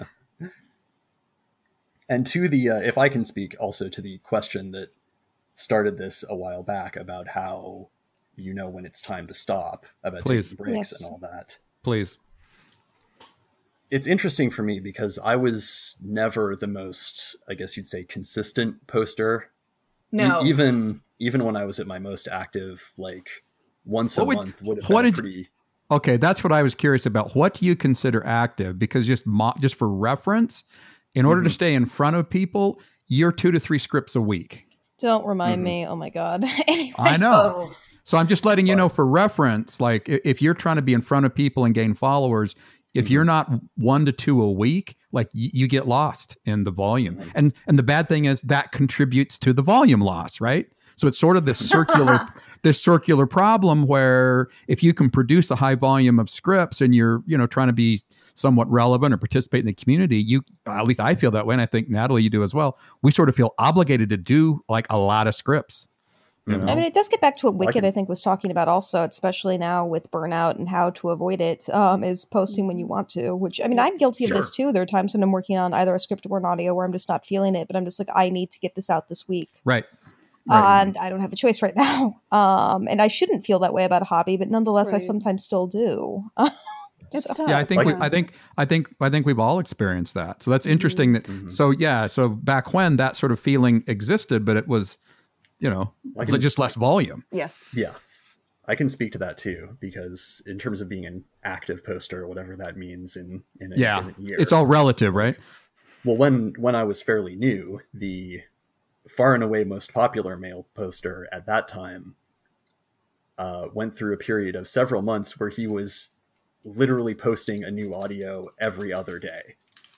And to the, if I can speak also to the question that started this a while back about how you know when it's time to stop, about taking breaks and all that. Please. It's interesting for me because I was never the most, I guess you'd say, consistent poster. No. Even when I was at my most active, like once a month would have been pretty... Okay, that's what I was curious about. What do you consider active? Because just for reference, in order to stay in front of people, you're 2 to 3 scripts a week. Don't remind me. Oh my God. Anyway. I know. So I'm just letting you know for reference, like if you're trying to be in front of people and gain followers, If you're not 1 to 2 a week, like you get lost in the volume. And the bad thing is that contributes to the volume loss, right? So it's sort of this circular problem where if you can produce a high volume of scripts and you're, trying to be somewhat relevant or participate in the community, at least I feel that way, and I think Natalie, you do as well. We sort of feel obligated to do like a lot of scripts. You know? I mean, it does get back to what Wicked, I think, was talking about also, especially now with burnout and how to avoid it, is posting when you want to, which, I mean, I'm guilty of this too. There are times when I'm working on either a script or an audio where I'm just not feeling it, but I'm just like, I need to get this out this week. Right. And I don't have a choice right now. And I shouldn't feel that way about a hobby, but nonetheless, I sometimes still do. It's tough. Yeah, I think we've all experienced that. So that's interesting. That so back when that sort of feeling existed, but it was, just less volume. Yes. Yeah, I can speak to that too, because in terms of being an active poster, whatever that means in a given year, it's all relative, right? Well, when I was fairly new, the far and away most popular male poster at that time went through a period of several months where he was literally posting a new audio every other day,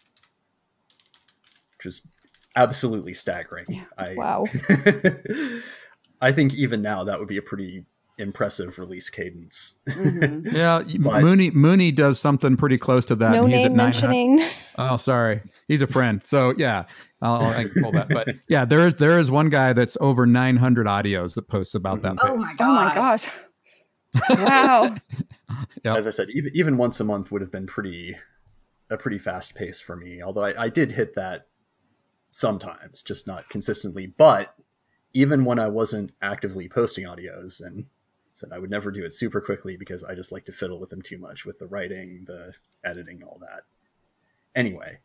which is absolutely staggering. Yeah. Wow. I think even now that would be a pretty impressive release cadence. Yeah, Mooney does something pretty close to that. No He's name at mentioning. Oh, sorry. He's a friend. So yeah, I can pull that. But yeah, there is one guy that's over 900 audios that posts about that. Oh my god! Oh my gosh! Wow. Yep. As I said, even once a month would have been a pretty fast pace for me. Although I did hit that sometimes, just not consistently. But even when I wasn't actively posting audios, and said I would never do it super quickly because I just like to fiddle with them too much with the writing, the editing, all that. Anyway,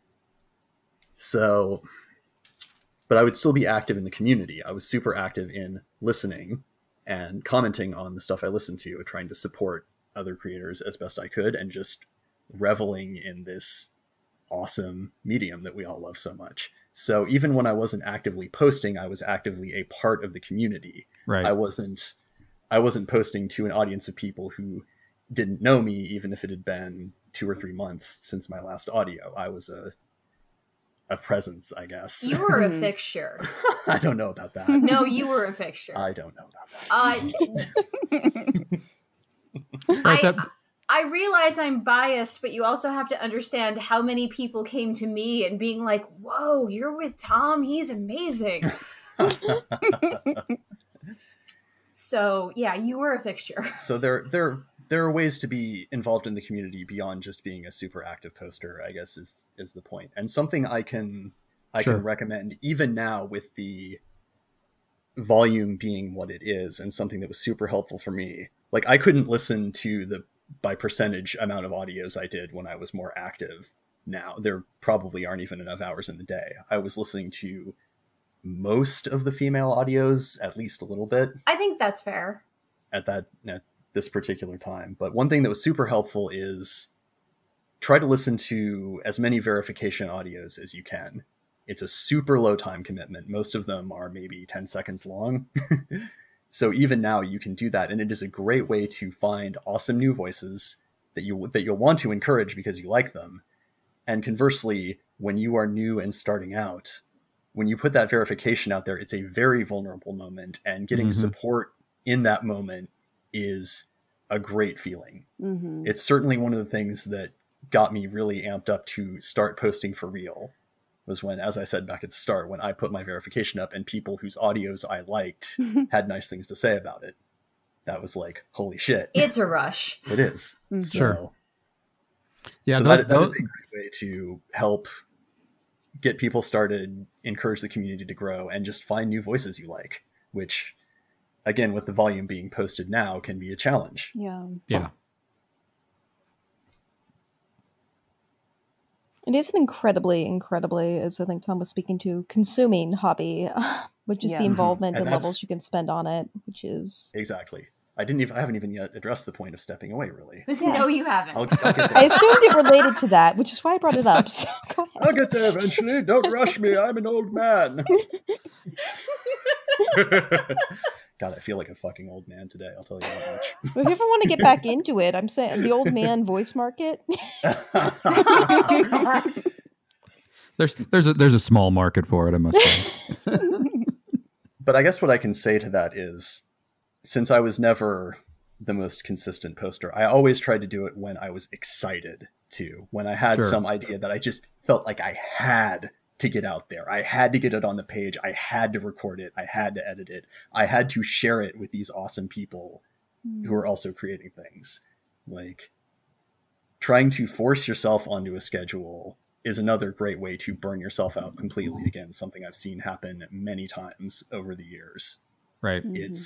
but I would still be active in the community. I was super active in listening and commenting on the stuff I listened to, trying to support other creators as best I could, and just reveling in this awesome medium that we all love so much. So even when I wasn't actively posting, I was actively a part of the community. Right. I wasn't posting to an audience of people who didn't know me, even if it had been 2 or 3 months since my last audio. I was a presence, I guess. You were a fixture. I don't know about that. No, you were a fixture. I don't know about that. I realize I'm biased, but you also have to understand how many people came to me and being like, whoa, you're with Tom? He's amazing. So, yeah, you were a fixture. So there are ways to be involved in the community beyond just being a super active poster, I guess is the point. And something I can recommend even now with the volume being what it is, and something that was super helpful for me. Like, I couldn't listen to the by percentage amount of audios I did when I was more active. Now there probably aren't even enough hours in the day. I was listening to most of the female audios, at least a little bit. I think that's fair. At this particular time. But one thing that was super helpful is try to listen to as many verification audios as you can. It's a super low time commitment. Most of them are maybe 10 seconds long. So even now you can do that. And it is a great way to find awesome new voices that you'll want to encourage because you like them. And conversely, when you are new and starting out, when you put that verification out there, it's a very vulnerable moment, and getting support in that moment is a great feeling. Mm-hmm. It's certainly one of the things that got me really amped up to start posting for real, was when, as I said back at the start, when I put my verification up and people whose audios I liked had nice things to say about it. That was like, holy shit. It's a rush. It is. Sure. Yeah, so that is a great way to help get people started, encourage the community to grow, and just find new voices you like, which, again, with the volume being posted now, can be a challenge. Yeah. Yeah. It is an incredibly, as I think Tom was speaking to, consuming hobby, which is the involvement and levels you can spend on it, which is... Exactly. I haven't even yet addressed the point of stepping away, really. Yeah. No, you haven't. I'll get there. I assumed it related to that, which is why I brought it up. So go ahead. I'll get there eventually. Don't rush me. I'm an old man. God, I feel like a fucking old man today. I'll tell you that much. But if you ever want to get back into it, I'm saying the old man voice market. Oh, God. There's a small market for it, I must say. But I guess what I can say to that is, since I was never the most consistent poster, I always tried to do it when I was excited to, when I had Sure. some idea that I just felt like I had to get out there. I had to get it on the page. I had to record it. I had to edit it. I had to share it with these awesome people who are also creating things. Like, trying to force yourself onto a schedule is another great way to burn yourself out completely. Again, something I've seen happen many times over the years. Right.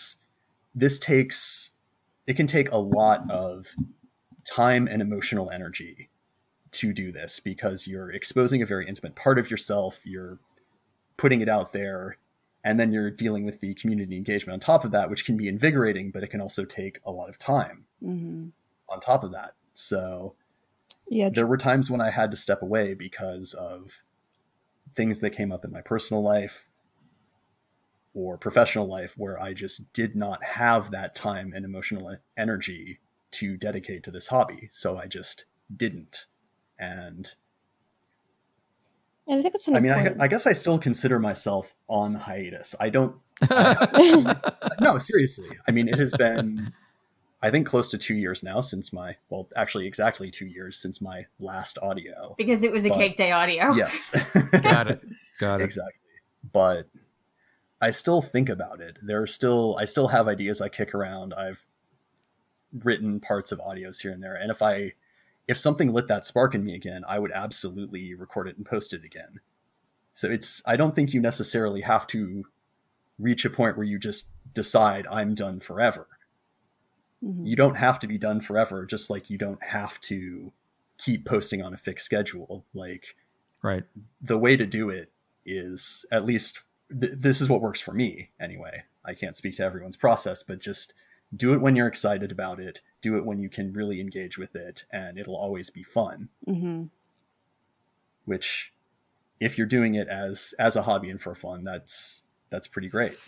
It can take a lot of time and emotional energy to do this, because you're exposing a very intimate part of yourself, you're putting it out there, and then you're dealing with the community engagement on top of that, which can be invigorating, but it can also take a lot of time on top of that. So Yeah, there were times when I had to step away because of things that came up in my personal life or professional life where I just did not have that time and emotional energy to dedicate to this hobby. So I just didn't. And I think it's an I mean, important... I guess I still consider myself on hiatus. No, seriously. I mean, it has been, I think, close to 2 years now since actually exactly 2 years since my last audio. Because it was a Cake Day audio. Yes. Got it. Exactly. But I still think about it. I still have ideas I kick around. I've written parts of audios here and there. And if something lit that spark in me again, I would absolutely record it and post it again. So I don't think you necessarily have to reach a point where you just decide I'm done forever. You don't have to be done forever, just like you don't have to keep posting on a fixed schedule. Like, right. The way to do it is, at least this is what works for me anyway. I can't speak to everyone's process, but just do it when you're excited about it. Do it when you can really engage with it, and it'll always be fun. Which, if you're doing it as a hobby and for fun, that's pretty great.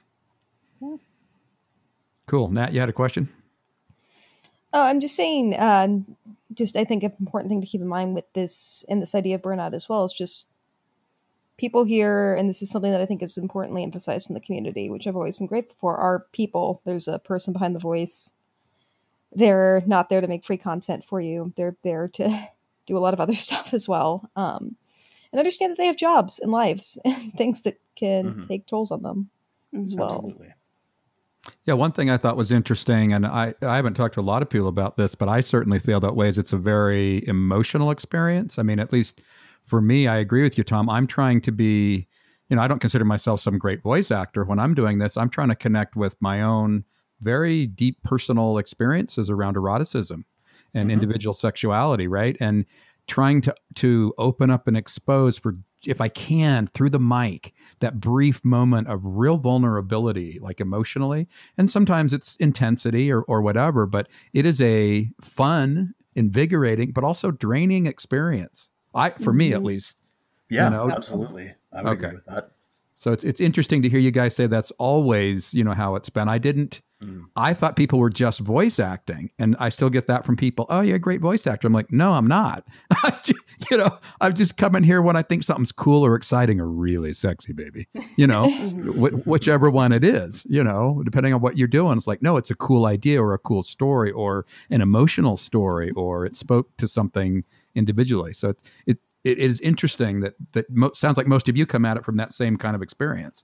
Cool. Nat, you had a question? Oh, I'm just saying, I think an important thing to keep in mind with this, and this idea of burnout as well, is just people here, and this is something that I think is importantly emphasized in the community, which I've always been grateful for, are people. There's a person behind the voice. They're not there to make free content for you. They're there to do a lot of other stuff as well. And understand that they have jobs and lives and things that can take tolls on them as well. Absolutely. Yeah, one thing I thought was interesting, and I haven't talked to a lot of people about this, but I certainly feel that way, is it's a very emotional experience. I mean, at least for me, I agree with you, Tom. I'm trying to be, I don't consider myself some great voice actor. When I'm doing this, I'm trying to connect with my own very deep personal experiences around eroticism and individual sexuality, right? And trying to open up and expose, for, if I can, through the mic, that brief moment of real vulnerability, like emotionally. And sometimes it's intensity or whatever, but it is a fun, invigorating, but also draining experience. For me, at least. Yeah, absolutely. I would agree with that. So it's interesting to hear you guys say that's always, how it's been. I thought people were just voice acting, and I still get that from people. Oh, you're a great voice actor. I'm like, no, I'm not. I've just come in here when I think something's cool or exciting or really sexy, baby, whichever one it is, depending on what you're doing. It's like, no, it's a cool idea or a cool story or an emotional story, or it spoke to something individually. So it is interesting that sounds like most of you come at it from that same kind of experience.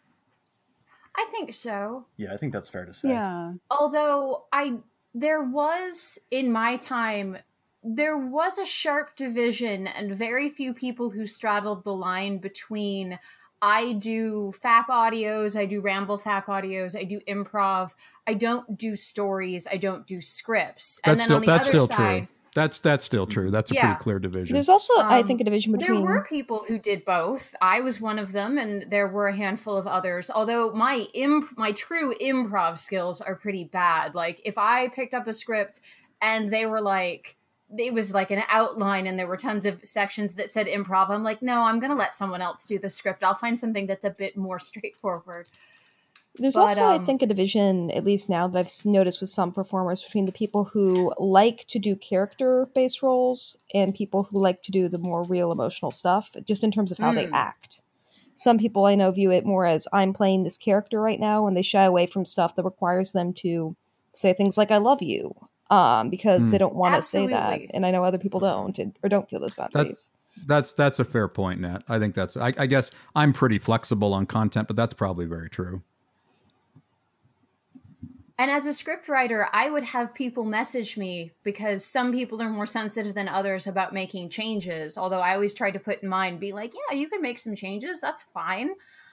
I think so. Yeah, I think that's fair to say. Yeah. Although there was, in my time, there was a sharp division and very few people who straddled the line between I do FAP audios, I do Ramble FAP audios, I do improv, I don't do stories, I don't do scripts. That's and then on the other side... True. That's still true. That's a pretty clear division. There's also, I think, a division between... There were people who did both. I was one of them, and there were a handful of others. Although my true improv skills are pretty bad. Like, if I picked up a script and they were like... It was like an outline and there were tons of sections that said improv, I'm like, no, I'm going to let someone else do the script. I'll find something that's a bit more straightforward. There's But, also, I think, a division, at least now that I've noticed with some performers, between the people who like to do character-based roles and people who like to do the more real emotional stuff, just in terms of how they act. Some people I know view it more as, I'm playing this character right now, and they shy away from stuff that requires them to say things like, I love you, because they don't want to say that. Absolutely. And I know other people don't, or don't feel those boundaries. That's a fair point, Nat. I think I guess I'm pretty flexible on content, but that's probably very true. And as a scriptwriter, I would have people message me because some people are more sensitive than others about making changes. Although I always try to put in mind, be like, yeah, you can make some changes. That's fine.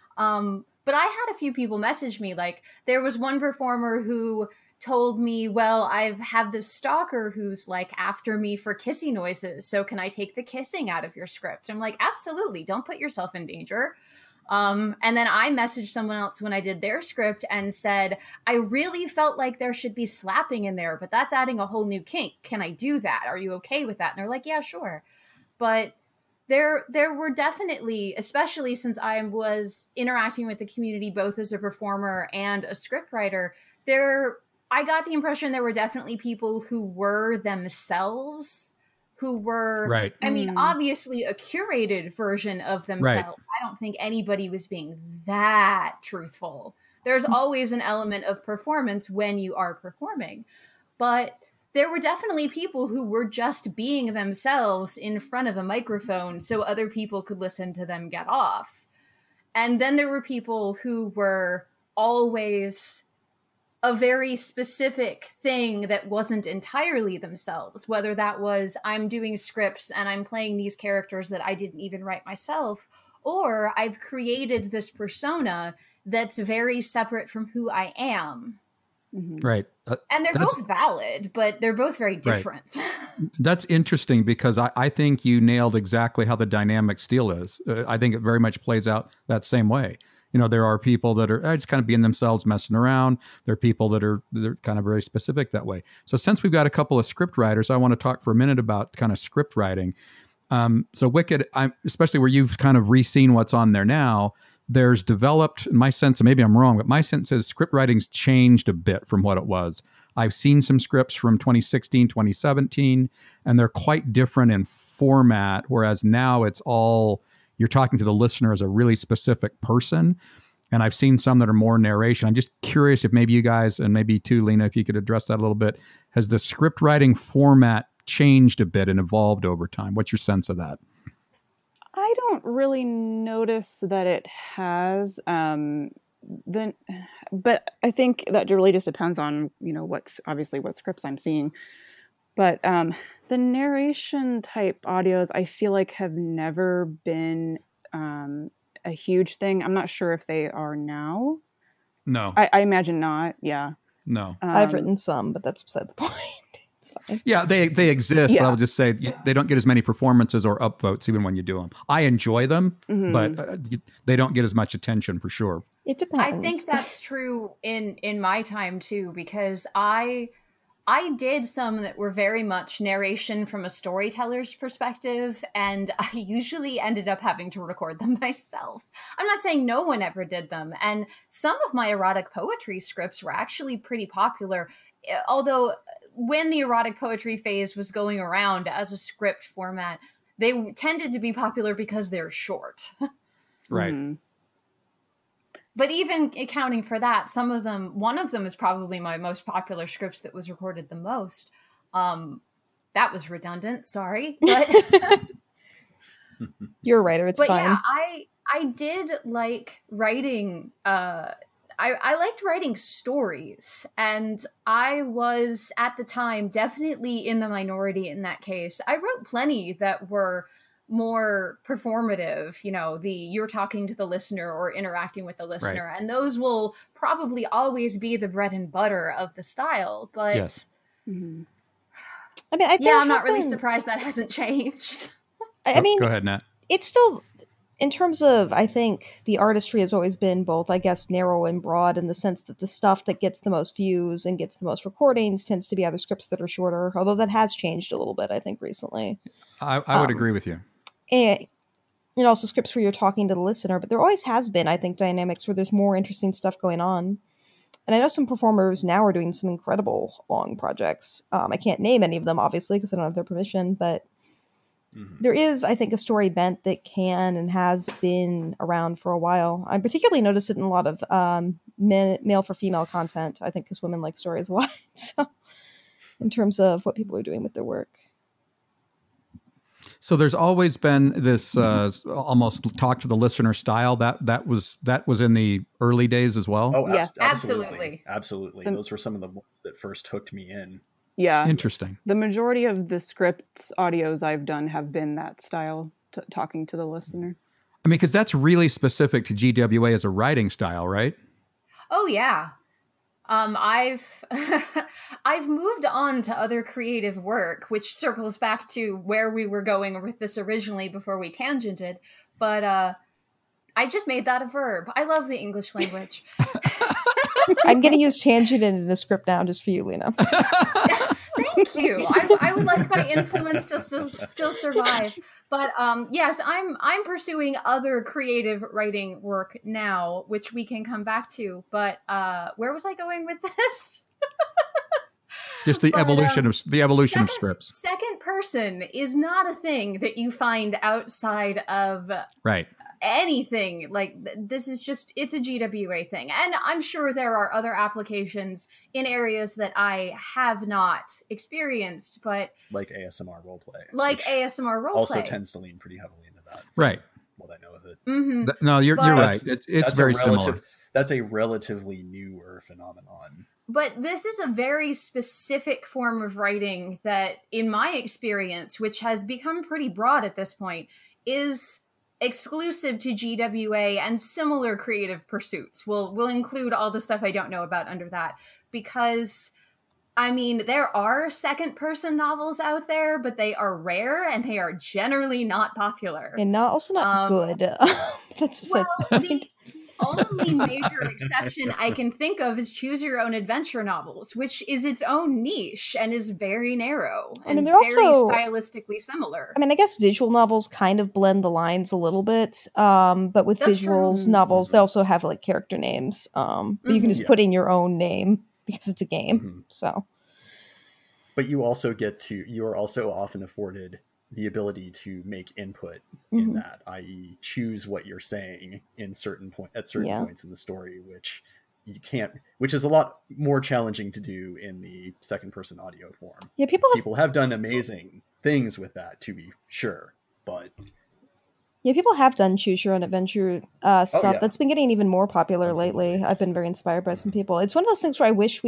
But I had a few people message me. Like, there was one performer who told me, well, I've had this stalker who's like after me for kissing noises. So can I take the kissing out of your script? I'm like, absolutely. Don't put yourself in danger. And then I messaged someone else when I did their script and said, I really felt like there should be slapping in there, but that's adding a whole new kink. Can I do that? Are you okay with that? And they're like, yeah, sure. But there were definitely, especially since I was interacting with the community, both as a performer and a scriptwriter, I got the impression there were definitely people who were themselves, who were, right. I mean, obviously a curated version of themselves. Right. I don't think anybody was being that truthful. There's always an element of performance when you are performing. But there were definitely people who were just being themselves in front of a microphone so other people could listen to them get off. And then there were people who were always a very specific thing that wasn't entirely themselves, whether that was, I'm doing scripts and I'm playing these characters that I didn't even write myself, or I've created this persona that's very separate from who I am. Right. And they're both valid, but they're both very different. Right. That's interesting because I think you nailed exactly how the dynamic still is. I think it very much plays out that same way. You know, there are people that are just kind of being themselves, messing around. There are people they're kind of very specific that way. So since we've got a couple of script writers, I want to talk for a minute about kind of script writing. So Wicked, especially where you've kind of re-seen what's on there now, there's developed, in my sense, and maybe I'm wrong, but my sense is script writing's changed a bit from what it was. I've seen some scripts from 2016, 2017, and they're quite different in format, whereas now it's all, you're talking to the listener as a really specific person. And I've seen some that are more narration. I'm just curious if maybe you guys, and maybe too, Lena, if you could address that a little bit. Has the script writing format changed a bit and evolved over time? What's your sense of that? I don't really notice that it has. But I think that really just depends on, what scripts I'm seeing. But the narration type audios, I feel like have never been a huge thing. I'm not sure if they are now. No. I imagine not. Yeah. No. I've written some, but that's beside the point. It's fine. Yeah, they exist, but I would just say they don't get as many performances or upvotes even when you do them. I enjoy them, but they don't get as much attention for sure. It depends. I think that's true in my time too, because I did some that were very much narration from a storyteller's perspective, and I usually ended up having to record them myself. I'm not saying no one ever did them, and some of my erotic poetry scripts were actually pretty popular, although when the erotic poetry phase was going around as a script format, they tended to be popular because they're short. Right. Mm-hmm. But even accounting for that, one of them is probably my most popular scripts that was recorded the most. That was redundant, sorry. But you're a writer, it's fine. Yeah, I did like writing, I liked writing stories, and I was at the time definitely in the minority in that case. I wrote plenty that were more performative, you're talking to the listener or interacting with the listener, right. And those will probably always be the bread and butter of the style. But yes. I mean, I'm not really surprised that hasn't changed. I mean, go ahead, Nat. It's still, in terms of, I think the artistry has always been both, I guess, narrow and broad, in the sense that the stuff that gets the most views and gets the most recordings tends to be other scripts that are shorter, although that has changed a little bit, I think, recently. I would agree with you. And and also scripts where you're talking to the listener, but there always has been, I think, dynamics where there's more interesting stuff going on. And I know some performers now are doing some incredible long projects. I can't name any of them, obviously, because I don't have their permission, but there is, I think, a story bent that can and has been around for a while. I particularly noticed it in a lot of male for female content, I think, because women like stories a lot. So, in terms of what people are doing with their work. So there's always been this almost talk to the listener style that was in the early days as well. Oh, Yeah. absolutely. Those were some of the ones that first hooked me in. Yeah. Interesting. The majority of the script audios I've done have been that style, talking to the listener. I mean, because that's really specific to GWA as a writing style, right? Oh yeah. I've I've moved on to other creative work, which circles back to where we were going with this originally before we tangented. But I just made that a verb. I love the English language. I'm going to use tangent in the script now just for you, Lena. Thank you. I would like my influence to still survive. But yes, I'm pursuing other creative writing work now, which we can come back to. But where was I going with this? Just the evolution of scripts. Second person is not a thing that you find outside of Right. anything. Like, this is just, it's a GWA thing. And I'm sure there are other applications in areas that I have not experienced, but Like ASMR roleplay. Also tends to lean pretty heavily into that. Right. What I know of it. Mm-hmm. No, you're right. It's That's very similar. That's a relatively newer phenomenon. But this is a very specific form of writing that, in my experience, which has become pretty broad at this point, is exclusive to GWA and similar creative pursuits. We'll include all the stuff I don't know about under that, because, I mean, there are second-person novels out there, but they are rare and they are generally not popular. And also not good. That's besides the only major exception I can think of is Choose Your Own Adventure novels, which is its own niche and is very narrow and they're very also stylistically similar. I mean, I guess visual novels kind of blend the lines a little bit, but with That's visuals true. novels, they also have like character names. But you can just put in your own name because it's a game. So, but you are also often afforded the ability to make input in that, i.e. choose what you're saying in at certain points in the story, which is a lot more challenging to do in the second person audio form. Yeah, people have done amazing things with that, to be sure, but people have done Choose Your Own Adventure stuff. yeah. That's been getting even more popular lately. I've been very inspired by some people. It's one of those things where I wish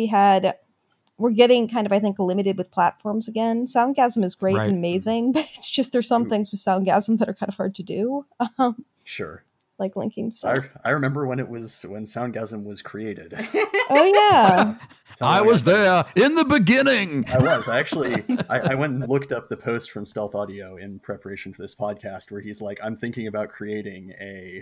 we're getting kind of, I think, limited with platforms again. Soundgasm is great and amazing, but it's just there's some things with Soundgasm that are kind of hard to do. Sure. Like linking stuff. I remember when Soundgasm was created. Oh yeah. I was there in the beginning. I was. I went and looked up the post from Stealth Audio in preparation for this podcast where he's like, I'm thinking about creating a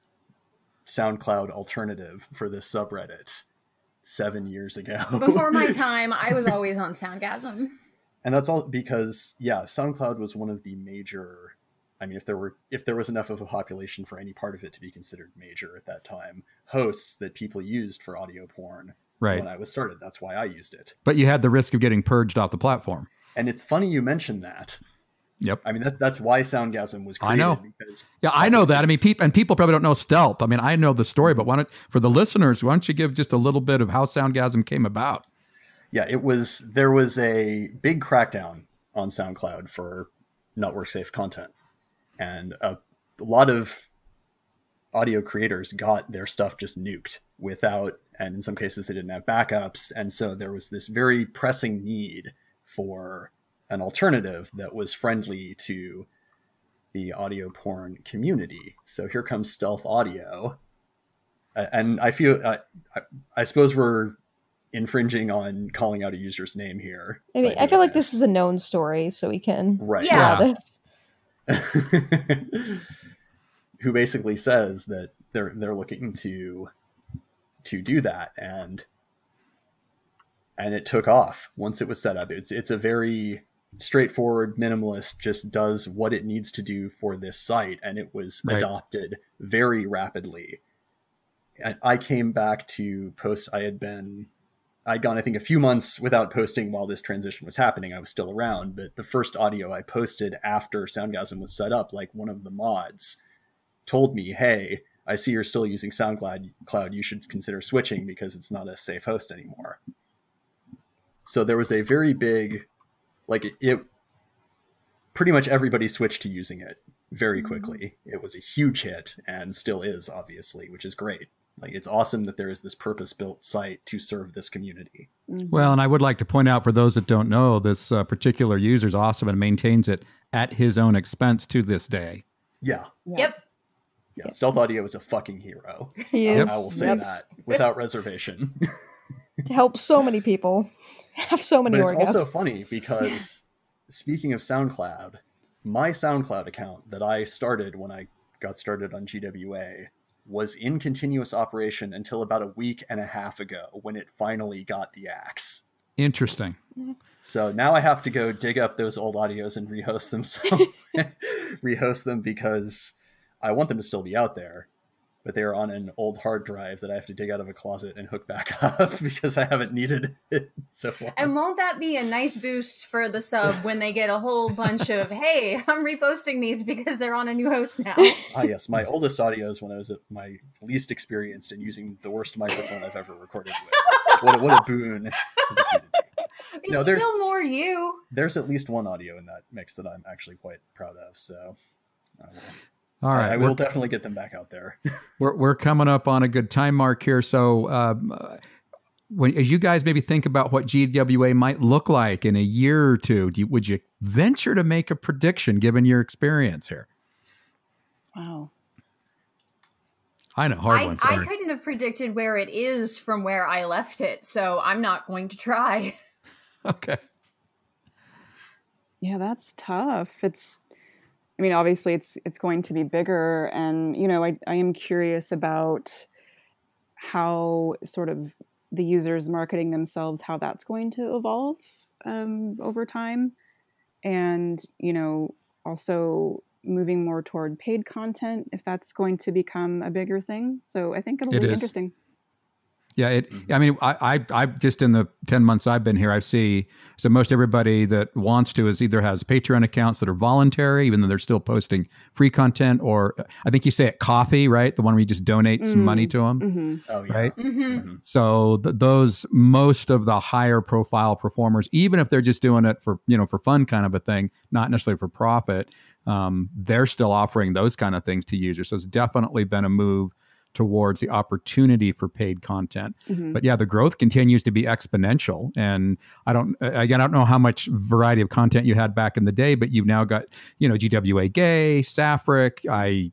SoundCloud alternative for this subreddit 7 years ago. Before my time, I was always on Soundgasm. And that's all because, SoundCloud was one of the major, I mean, if there was enough of a population for any part of it to be considered major at that time, hosts that people used for audio porn when I was started. That's why I used it. But you had the risk of getting purged off the platform. And it's funny you mentioned that. Yep. I mean, that's why Soundgasm was created. I know. I know that. I mean, people probably don't know Stealth. I mean, I know the story, but for the listeners, why don't you give just a little bit of how Soundgasm came about? Yeah, there was a big crackdown on SoundCloud for network safe content. And a lot of audio creators got their stuff just nuked and in some cases they didn't have backups. And so there was this very pressing need for an alternative that was friendly to the audio porn community. So here comes Stealth Audio. And I feel, I suppose we're infringing on calling out a user's name here. I mean, I feel like this is a known story, so we can this. Who basically says that they're looking to do that, and it took off once it was set up. It's a very straightforward, minimalist, just does what it needs to do for this site, and it was adopted very rapidly. And I came back to post. I'd gone, I think, a few months without posting while this transition was happening. I was still around, but the first audio I posted after Soundgasm was set up, like one of the mods told me, "Hey, I see you're still using SoundCloud. You should consider switching because it's not a safe host anymore." So there was a very big, like it pretty much everybody switched to using it very quickly. It was a huge hit and still is, obviously, which is great. Like, it's awesome that there is this purpose-built site to serve this community. Well, and I would like to point out for those that don't know, this particular user is awesome and maintains it at his own expense to this day. Yeah. Yep. Yeah, Stealth Audio is a fucking hero. He is. I will say that without reservation. To help so many people have so many orgasms. But it's also funny because, speaking of SoundCloud, my SoundCloud account that I started when I got started on GWA was in continuous operation until about a week and a half ago when it finally got the axe. Interesting. So now I have to go dig up those old audios and rehost them. Rehost them because I want them to still be out there, but they're on an old hard drive that I have to dig out of a closet and hook back up because I haven't needed it so long. And won't that be a nice boost for the sub when they get a whole bunch of, hey, I'm reposting these because they're on a new host now? Yes. My oldest audios when I was at my least experienced and using the worst microphone I've ever recorded with. What a boon. It's still more you. There's at least one audio in that mix that I'm actually quite proud of. So all right, I will definitely get them back out there. We're coming up on a good time mark here. So as you guys maybe think about what GWA might look like in a year or two, would you venture to make a prediction given your experience here? Wow. I know, hard one. I couldn't have predicted where it is from where I left it, so I'm not going to try. Okay. Yeah, that's tough. Obviously it's going to be bigger, and I am curious about how sort of the users marketing themselves, how that's going to evolve over time, and also moving more toward paid content, if that's going to become a bigger thing. So I think it'll be interesting. Yeah, I just in the 10 months I've been here, I see, so most everybody that wants to is either has Patreon accounts that are voluntary, even though they're still posting free content, or I think you say it Coffee, right? The one where you just donate some money to them, mm-hmm. Oh, yeah. right? Mm-hmm. So those, most of the higher profile performers, even if they're just doing it for, for fun kind of a thing, not necessarily for profit, they're still offering those kind of things to users. So it's definitely been a move towards the opportunity for paid content. Mm-hmm. But yeah, the growth continues to be exponential. And I don't know how much variety of content you had back in the day, but you've now got, GWA Gay, Sapphic,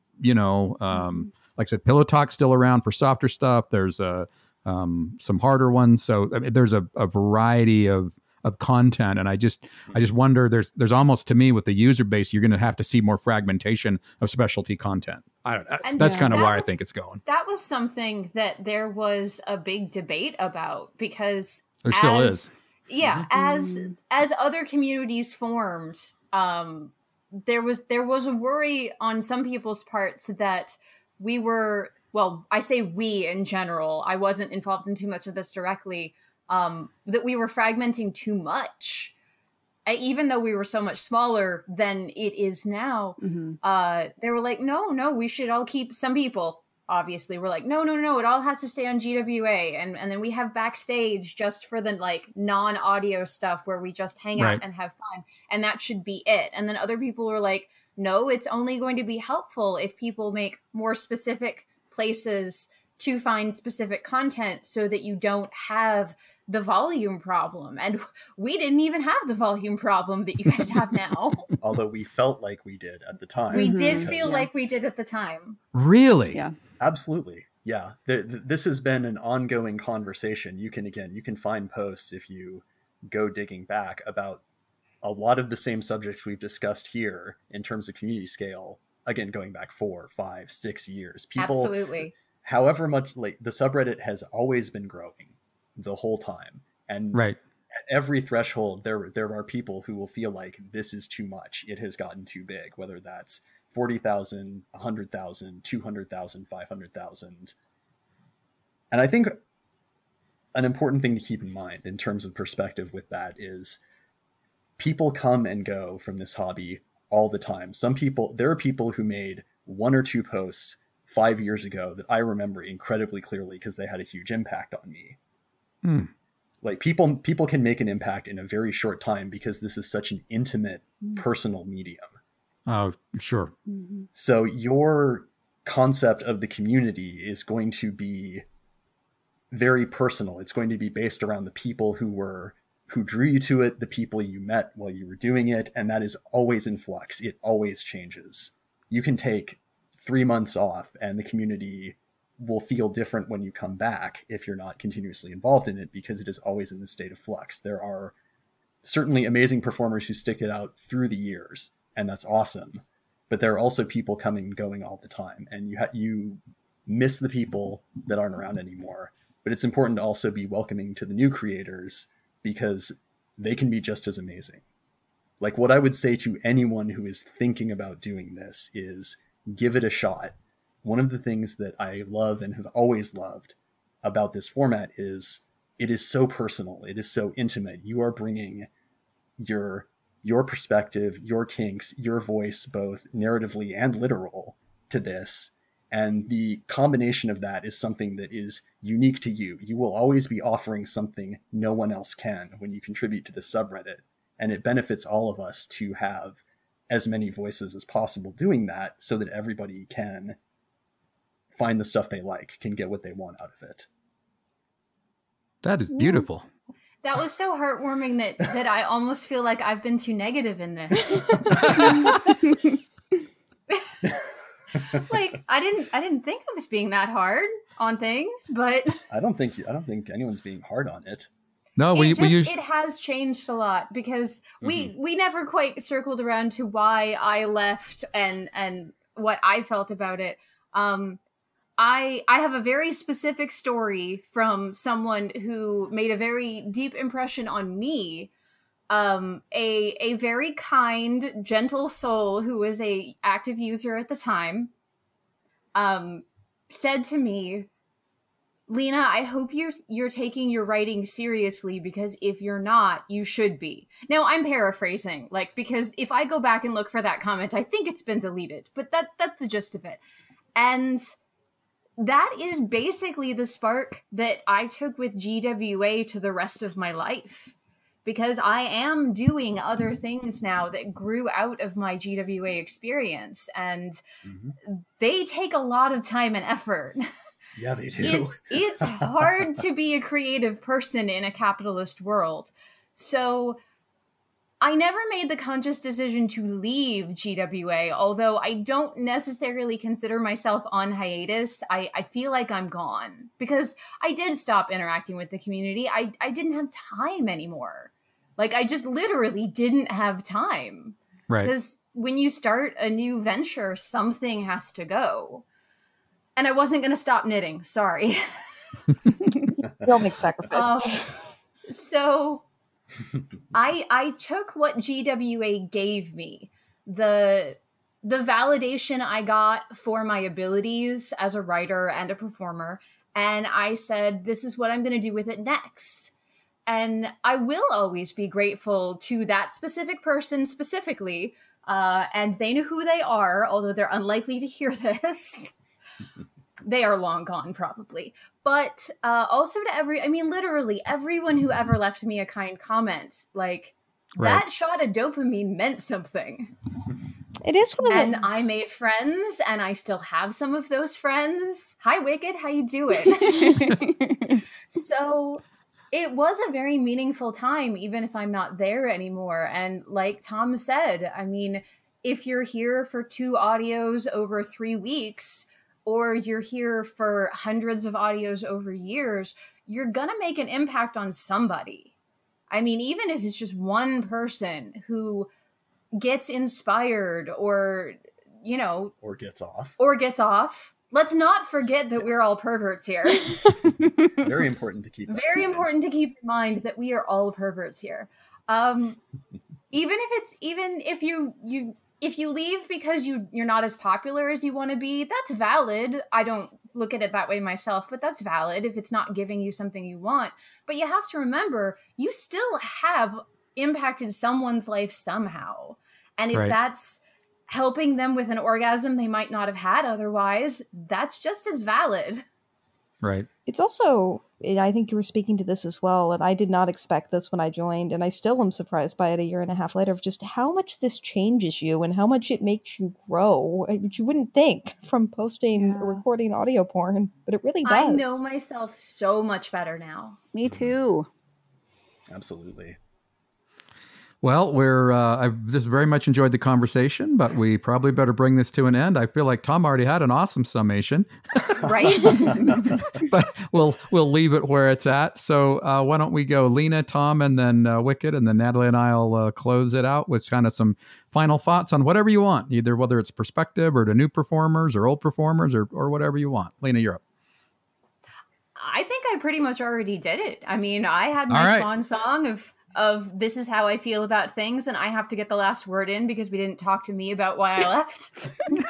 like I said, Pillow Talk's still around for softer stuff. There's some harder ones. So there's a variety of content. And I just wonder, there's almost, to me, with the user base, you're going to have to see more fragmentation of specialty content. I don't know. That's kind of where I think it's going. That was something that there was a big debate about, because there still is. Yeah. Mm-hmm. As other communities formed, there was a worry on some people's parts that we were, well, I say we in general, I wasn't involved in too much of this directly, that we were fragmenting too much. Even though we were so much smaller than it is now, mm-hmm. They were like, no, we should all keep, some people obviously were like, no, it all has to stay on GWA. And then we have backstage just for the like non-audio stuff where we just hang out and have fun. And that should be it. And then other people were like, no, it's only going to be helpful if people make more specific places to find specific content so that you don't have the volume problem. And we didn't even have the volume problem that you guys have now. Although we felt like we did at the time. We did feel like we did at the time. Really? Yeah. Absolutely. Yeah. This has been an ongoing conversation. You can find posts if you go digging back about a lot of the same subjects we've discussed here in terms of community scale. Again, going back 4, 5, 6 years. People, absolutely. However much, like, the subreddit has always been growing the whole time. And every threshold, there are people who will feel like this is too much. It has gotten too big, whether that's 40,000, 100,000, 200,000, 500,000. And I think an important thing to keep in mind in terms of perspective with that is people come and go from this hobby all the time. There are people who made 1 or 2 posts 5 years ago that I remember incredibly clearly because they had a huge impact on me. Like people can make an impact in a very short time because this is such an intimate, personal medium. Oh, sure. So your concept of the community is going to be very personal. It's going to be based around the people who drew you to it, the people you met while you were doing it, and that is always in flux. It always changes. You can take 3 months off and the community will feel different when you come back if you're not continuously involved in it, because it is always in the state of flux. There are certainly amazing performers who stick it out through the years, and that's awesome. But there are also people coming and going all the time, and you miss the people that aren't around anymore. But it's important to also be welcoming to the new creators, because they can be just as amazing. Like, what I would say to anyone who is thinking about doing this is give it a shot. One of the things that I love and have always loved about this format is it is so personal. It is so intimate. You are bringing your perspective, your kinks, your voice, both narratively and literal, to this. And the combination of that is something that is unique to you. You will always be offering something no one else can when you contribute to the subreddit. And it benefits all of us to have as many voices as possible doing that, so that everybody can find the stuff they like, can get what they want out of it. That is beautiful. That was so heartwarming that I almost feel like I've been too negative in this. Like, I didn't think I was being that hard on things, but I don't think anyone's being hard on it. No, it has changed a lot, because we never quite circled around to why I left and what I felt about it. I have a very specific story from someone who made a very deep impression on me. A very kind, gentle soul who was a active user at the time, said to me, "Lena, I hope you're taking your writing seriously, because if you're not, you should be." Now, I'm paraphrasing, because if I go back and look for that comment, I think it's been deleted, but that's the gist of it. And that is basically the spark that I took with GWA to the rest of my life, because I am doing other things now that grew out of my GWA experience, and they take a lot of time and effort. Yeah, they do. It's hard to be a creative person in a capitalist world. So I never made the conscious decision to leave GWA, although I don't necessarily consider myself on hiatus. I feel like I'm gone, because I did stop interacting with the community. I didn't have time anymore. Like, I just literally didn't have time. Right. Because when you start a new venture, something has to go. And I wasn't going to stop knitting. Sorry. We'll make sacrifices. So I took what GWA gave me, the validation I got for my abilities as a writer and a performer, and I said, this is what I'm going to do with it next. And I will always be grateful to that specific person specifically, and they know who they are, although they're unlikely to hear this. They are long gone, probably. But also to literally everyone who ever left me a kind comment, that shot of dopamine meant something. It is one of And I made friends, and I still have some of those friends. Hi, Wicked, how you doing? So it was a very meaningful time, even if I'm not there anymore. And like Tom said, if you're here for 2 audios over 3 weeks, or you're here for hundreds of audios over years, you're gonna make an impact on somebody. Even if it's just one person who gets inspired or gets off, Let's not forget that we're all perverts here. Very important to keep. Very important to keep in mind that we are all perverts here. Even if you leave because you're not as popular as you want to be, that's valid. I don't look at it that way myself, but that's valid if it's not giving you something you want. But you have to remember, you still have impacted someone's life somehow. And if that's helping them with an orgasm they might not have had otherwise, that's just as valid. Right. It's also, I think you were speaking to this as well, and I did not expect this when I joined, and I still am surprised by it a year and a half later, of just how much this changes you and how much it makes you grow, which you wouldn't think from posting or recording audio porn, but it really does. I know myself so much better now. Me too. Absolutely. Well, I've just very much enjoyed the conversation, but we probably better bring this to an end. I feel like Tom already had an awesome summation. Right? But we'll leave it where it's at. So why don't we go Lena, Tom, and then Wicked, and then Natalie and I'll close it out with kind of some final thoughts on whatever you want, either whether it's perspective or to new performers or old performers or whatever you want. Lena, you're up. I think I pretty much already did it. I mean, I had my swan song of this is how I feel about things, and I have to get the last word in because we didn't talk to me about why I left.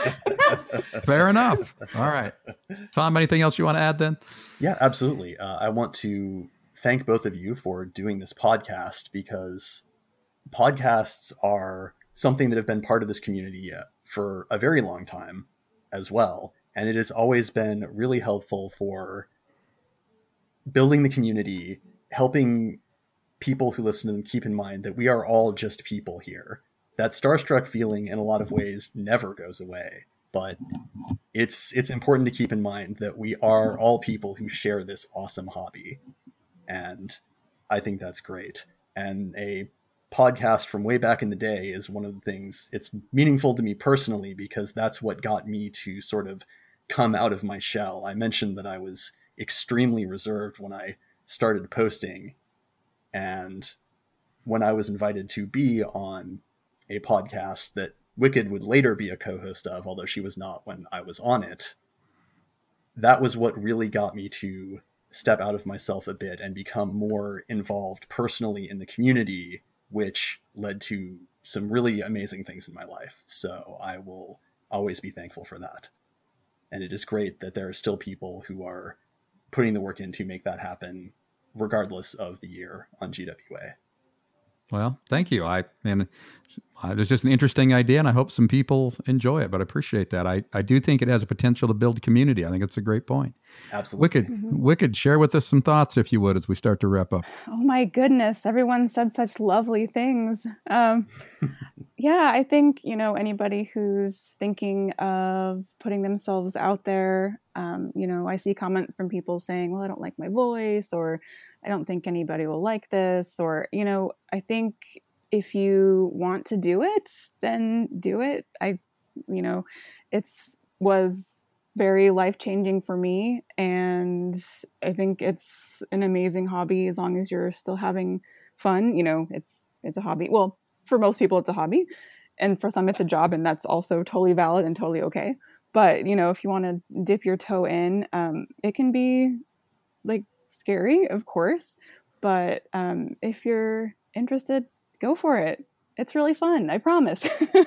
Fair enough. All right. Tom, anything else you want to add then? Yeah, absolutely. I want to thank both of you for doing this podcast, because podcasts are something that have been part of this community for a very long time as well. And it has always been really helpful for building the community, helping people who listen to them keep in mind that we are all just people here. That starstruck feeling in a lot of ways never goes away, but it's important to keep in mind that we are all people who share this awesome hobby. And I think that's great. And a podcast from way back in the day is one of the things, it's meaningful to me personally, because that's what got me to sort of come out of my shell. I mentioned that I was extremely reserved when I started posting. And when I was invited to be on a podcast that Wicked would later be a co-host of, although she was not when I was on it, that was what really got me to step out of myself a bit and become more involved personally in the community, which led to some really amazing things in my life. So I will always be thankful for that. And it is great that there are still people who are putting the work in to make that happen, regardless of the year on GWA. Well, thank you. It's just an interesting idea, and I hope some people enjoy it, but I appreciate that. I do think it has a potential to build community. I think it's a great point. Absolutely. Wicked, share with us some thoughts, if you would, as we start to wrap up. Oh my goodness. Everyone said such lovely things. Yeah, I think, anybody who's thinking of putting themselves out there, I see comments from people saying, well, I don't like my voice, or I don't think anybody will like this, or, I think if you want to do it, then do it. Was very life-changing for me, and I think it's an amazing hobby as long as you're still having fun. It's a hobby. Well, for most people, it's a hobby, and for some, it's a job, and that's also totally valid and totally okay. But, if you want to dip your toe in, it can be scary, of course, but if you're interested, go for it. It's really fun. I promise.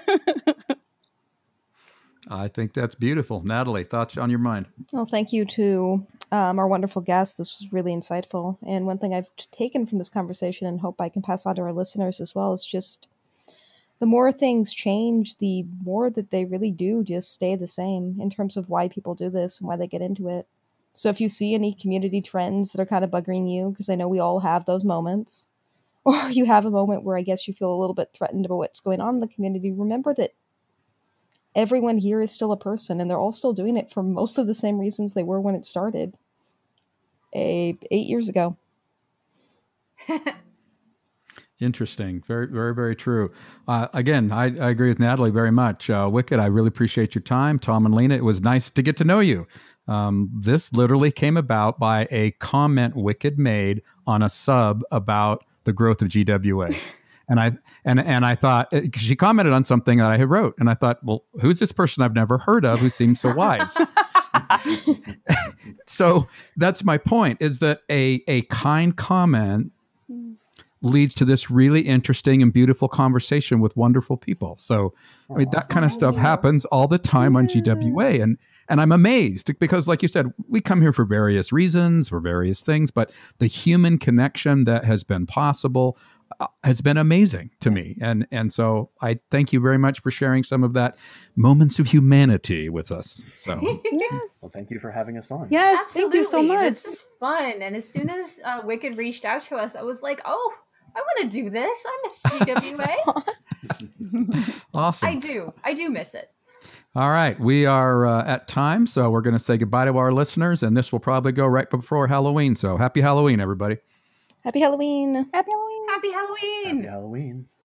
I think that's beautiful. Natalie, thoughts on your mind? Well, thank you to our wonderful guest. This was really insightful. And one thing I've taken from this conversation and hope I can pass on to our listeners as well is just the more things change, the more that they really do just stay the same in terms of why people do this and why they get into it. So if you see any community trends that are kind of bugging you, because I know we all have those moments, or you have a moment where I guess you feel a little bit threatened about what's going on in the community, remember that everyone here is still a person, and they're all still doing it for most of the same reasons they were when it started 8 years ago. Interesting. Very, very, very true. Again, I agree with Natalie very much. Wicked, I really appreciate your time. Tom and Lena, it was nice to get to know you. This literally came about by a comment Wicked made on a sub about the growth of GWA. And I thought, she commented on something that I had wrote, and I thought, well, who's this person I've never heard of who seems so wise? So that's my point, is that a kind comment leads to this really interesting and beautiful conversation with wonderful people. So I mean, that kind of stuff happens all the time on GWA. And I'm amazed because, like you said, we come here for various reasons, for various things, but the human connection that has been possible has been amazing to me. And so I thank you very much for sharing some of that moments of humanity with us. So Yes. Well, thank you for having us on. Yes. Absolutely. Thank you so much. This was fun. And as soon as Wicked reached out to us, I was like, oh, I want to do this. I miss GWA. awesome. I do miss it. All right. We are at time, so we're going to say goodbye to our listeners, and this will probably go right before Halloween. So happy Halloween, everybody. Happy Halloween. Happy Halloween. Happy Halloween. Happy Halloween.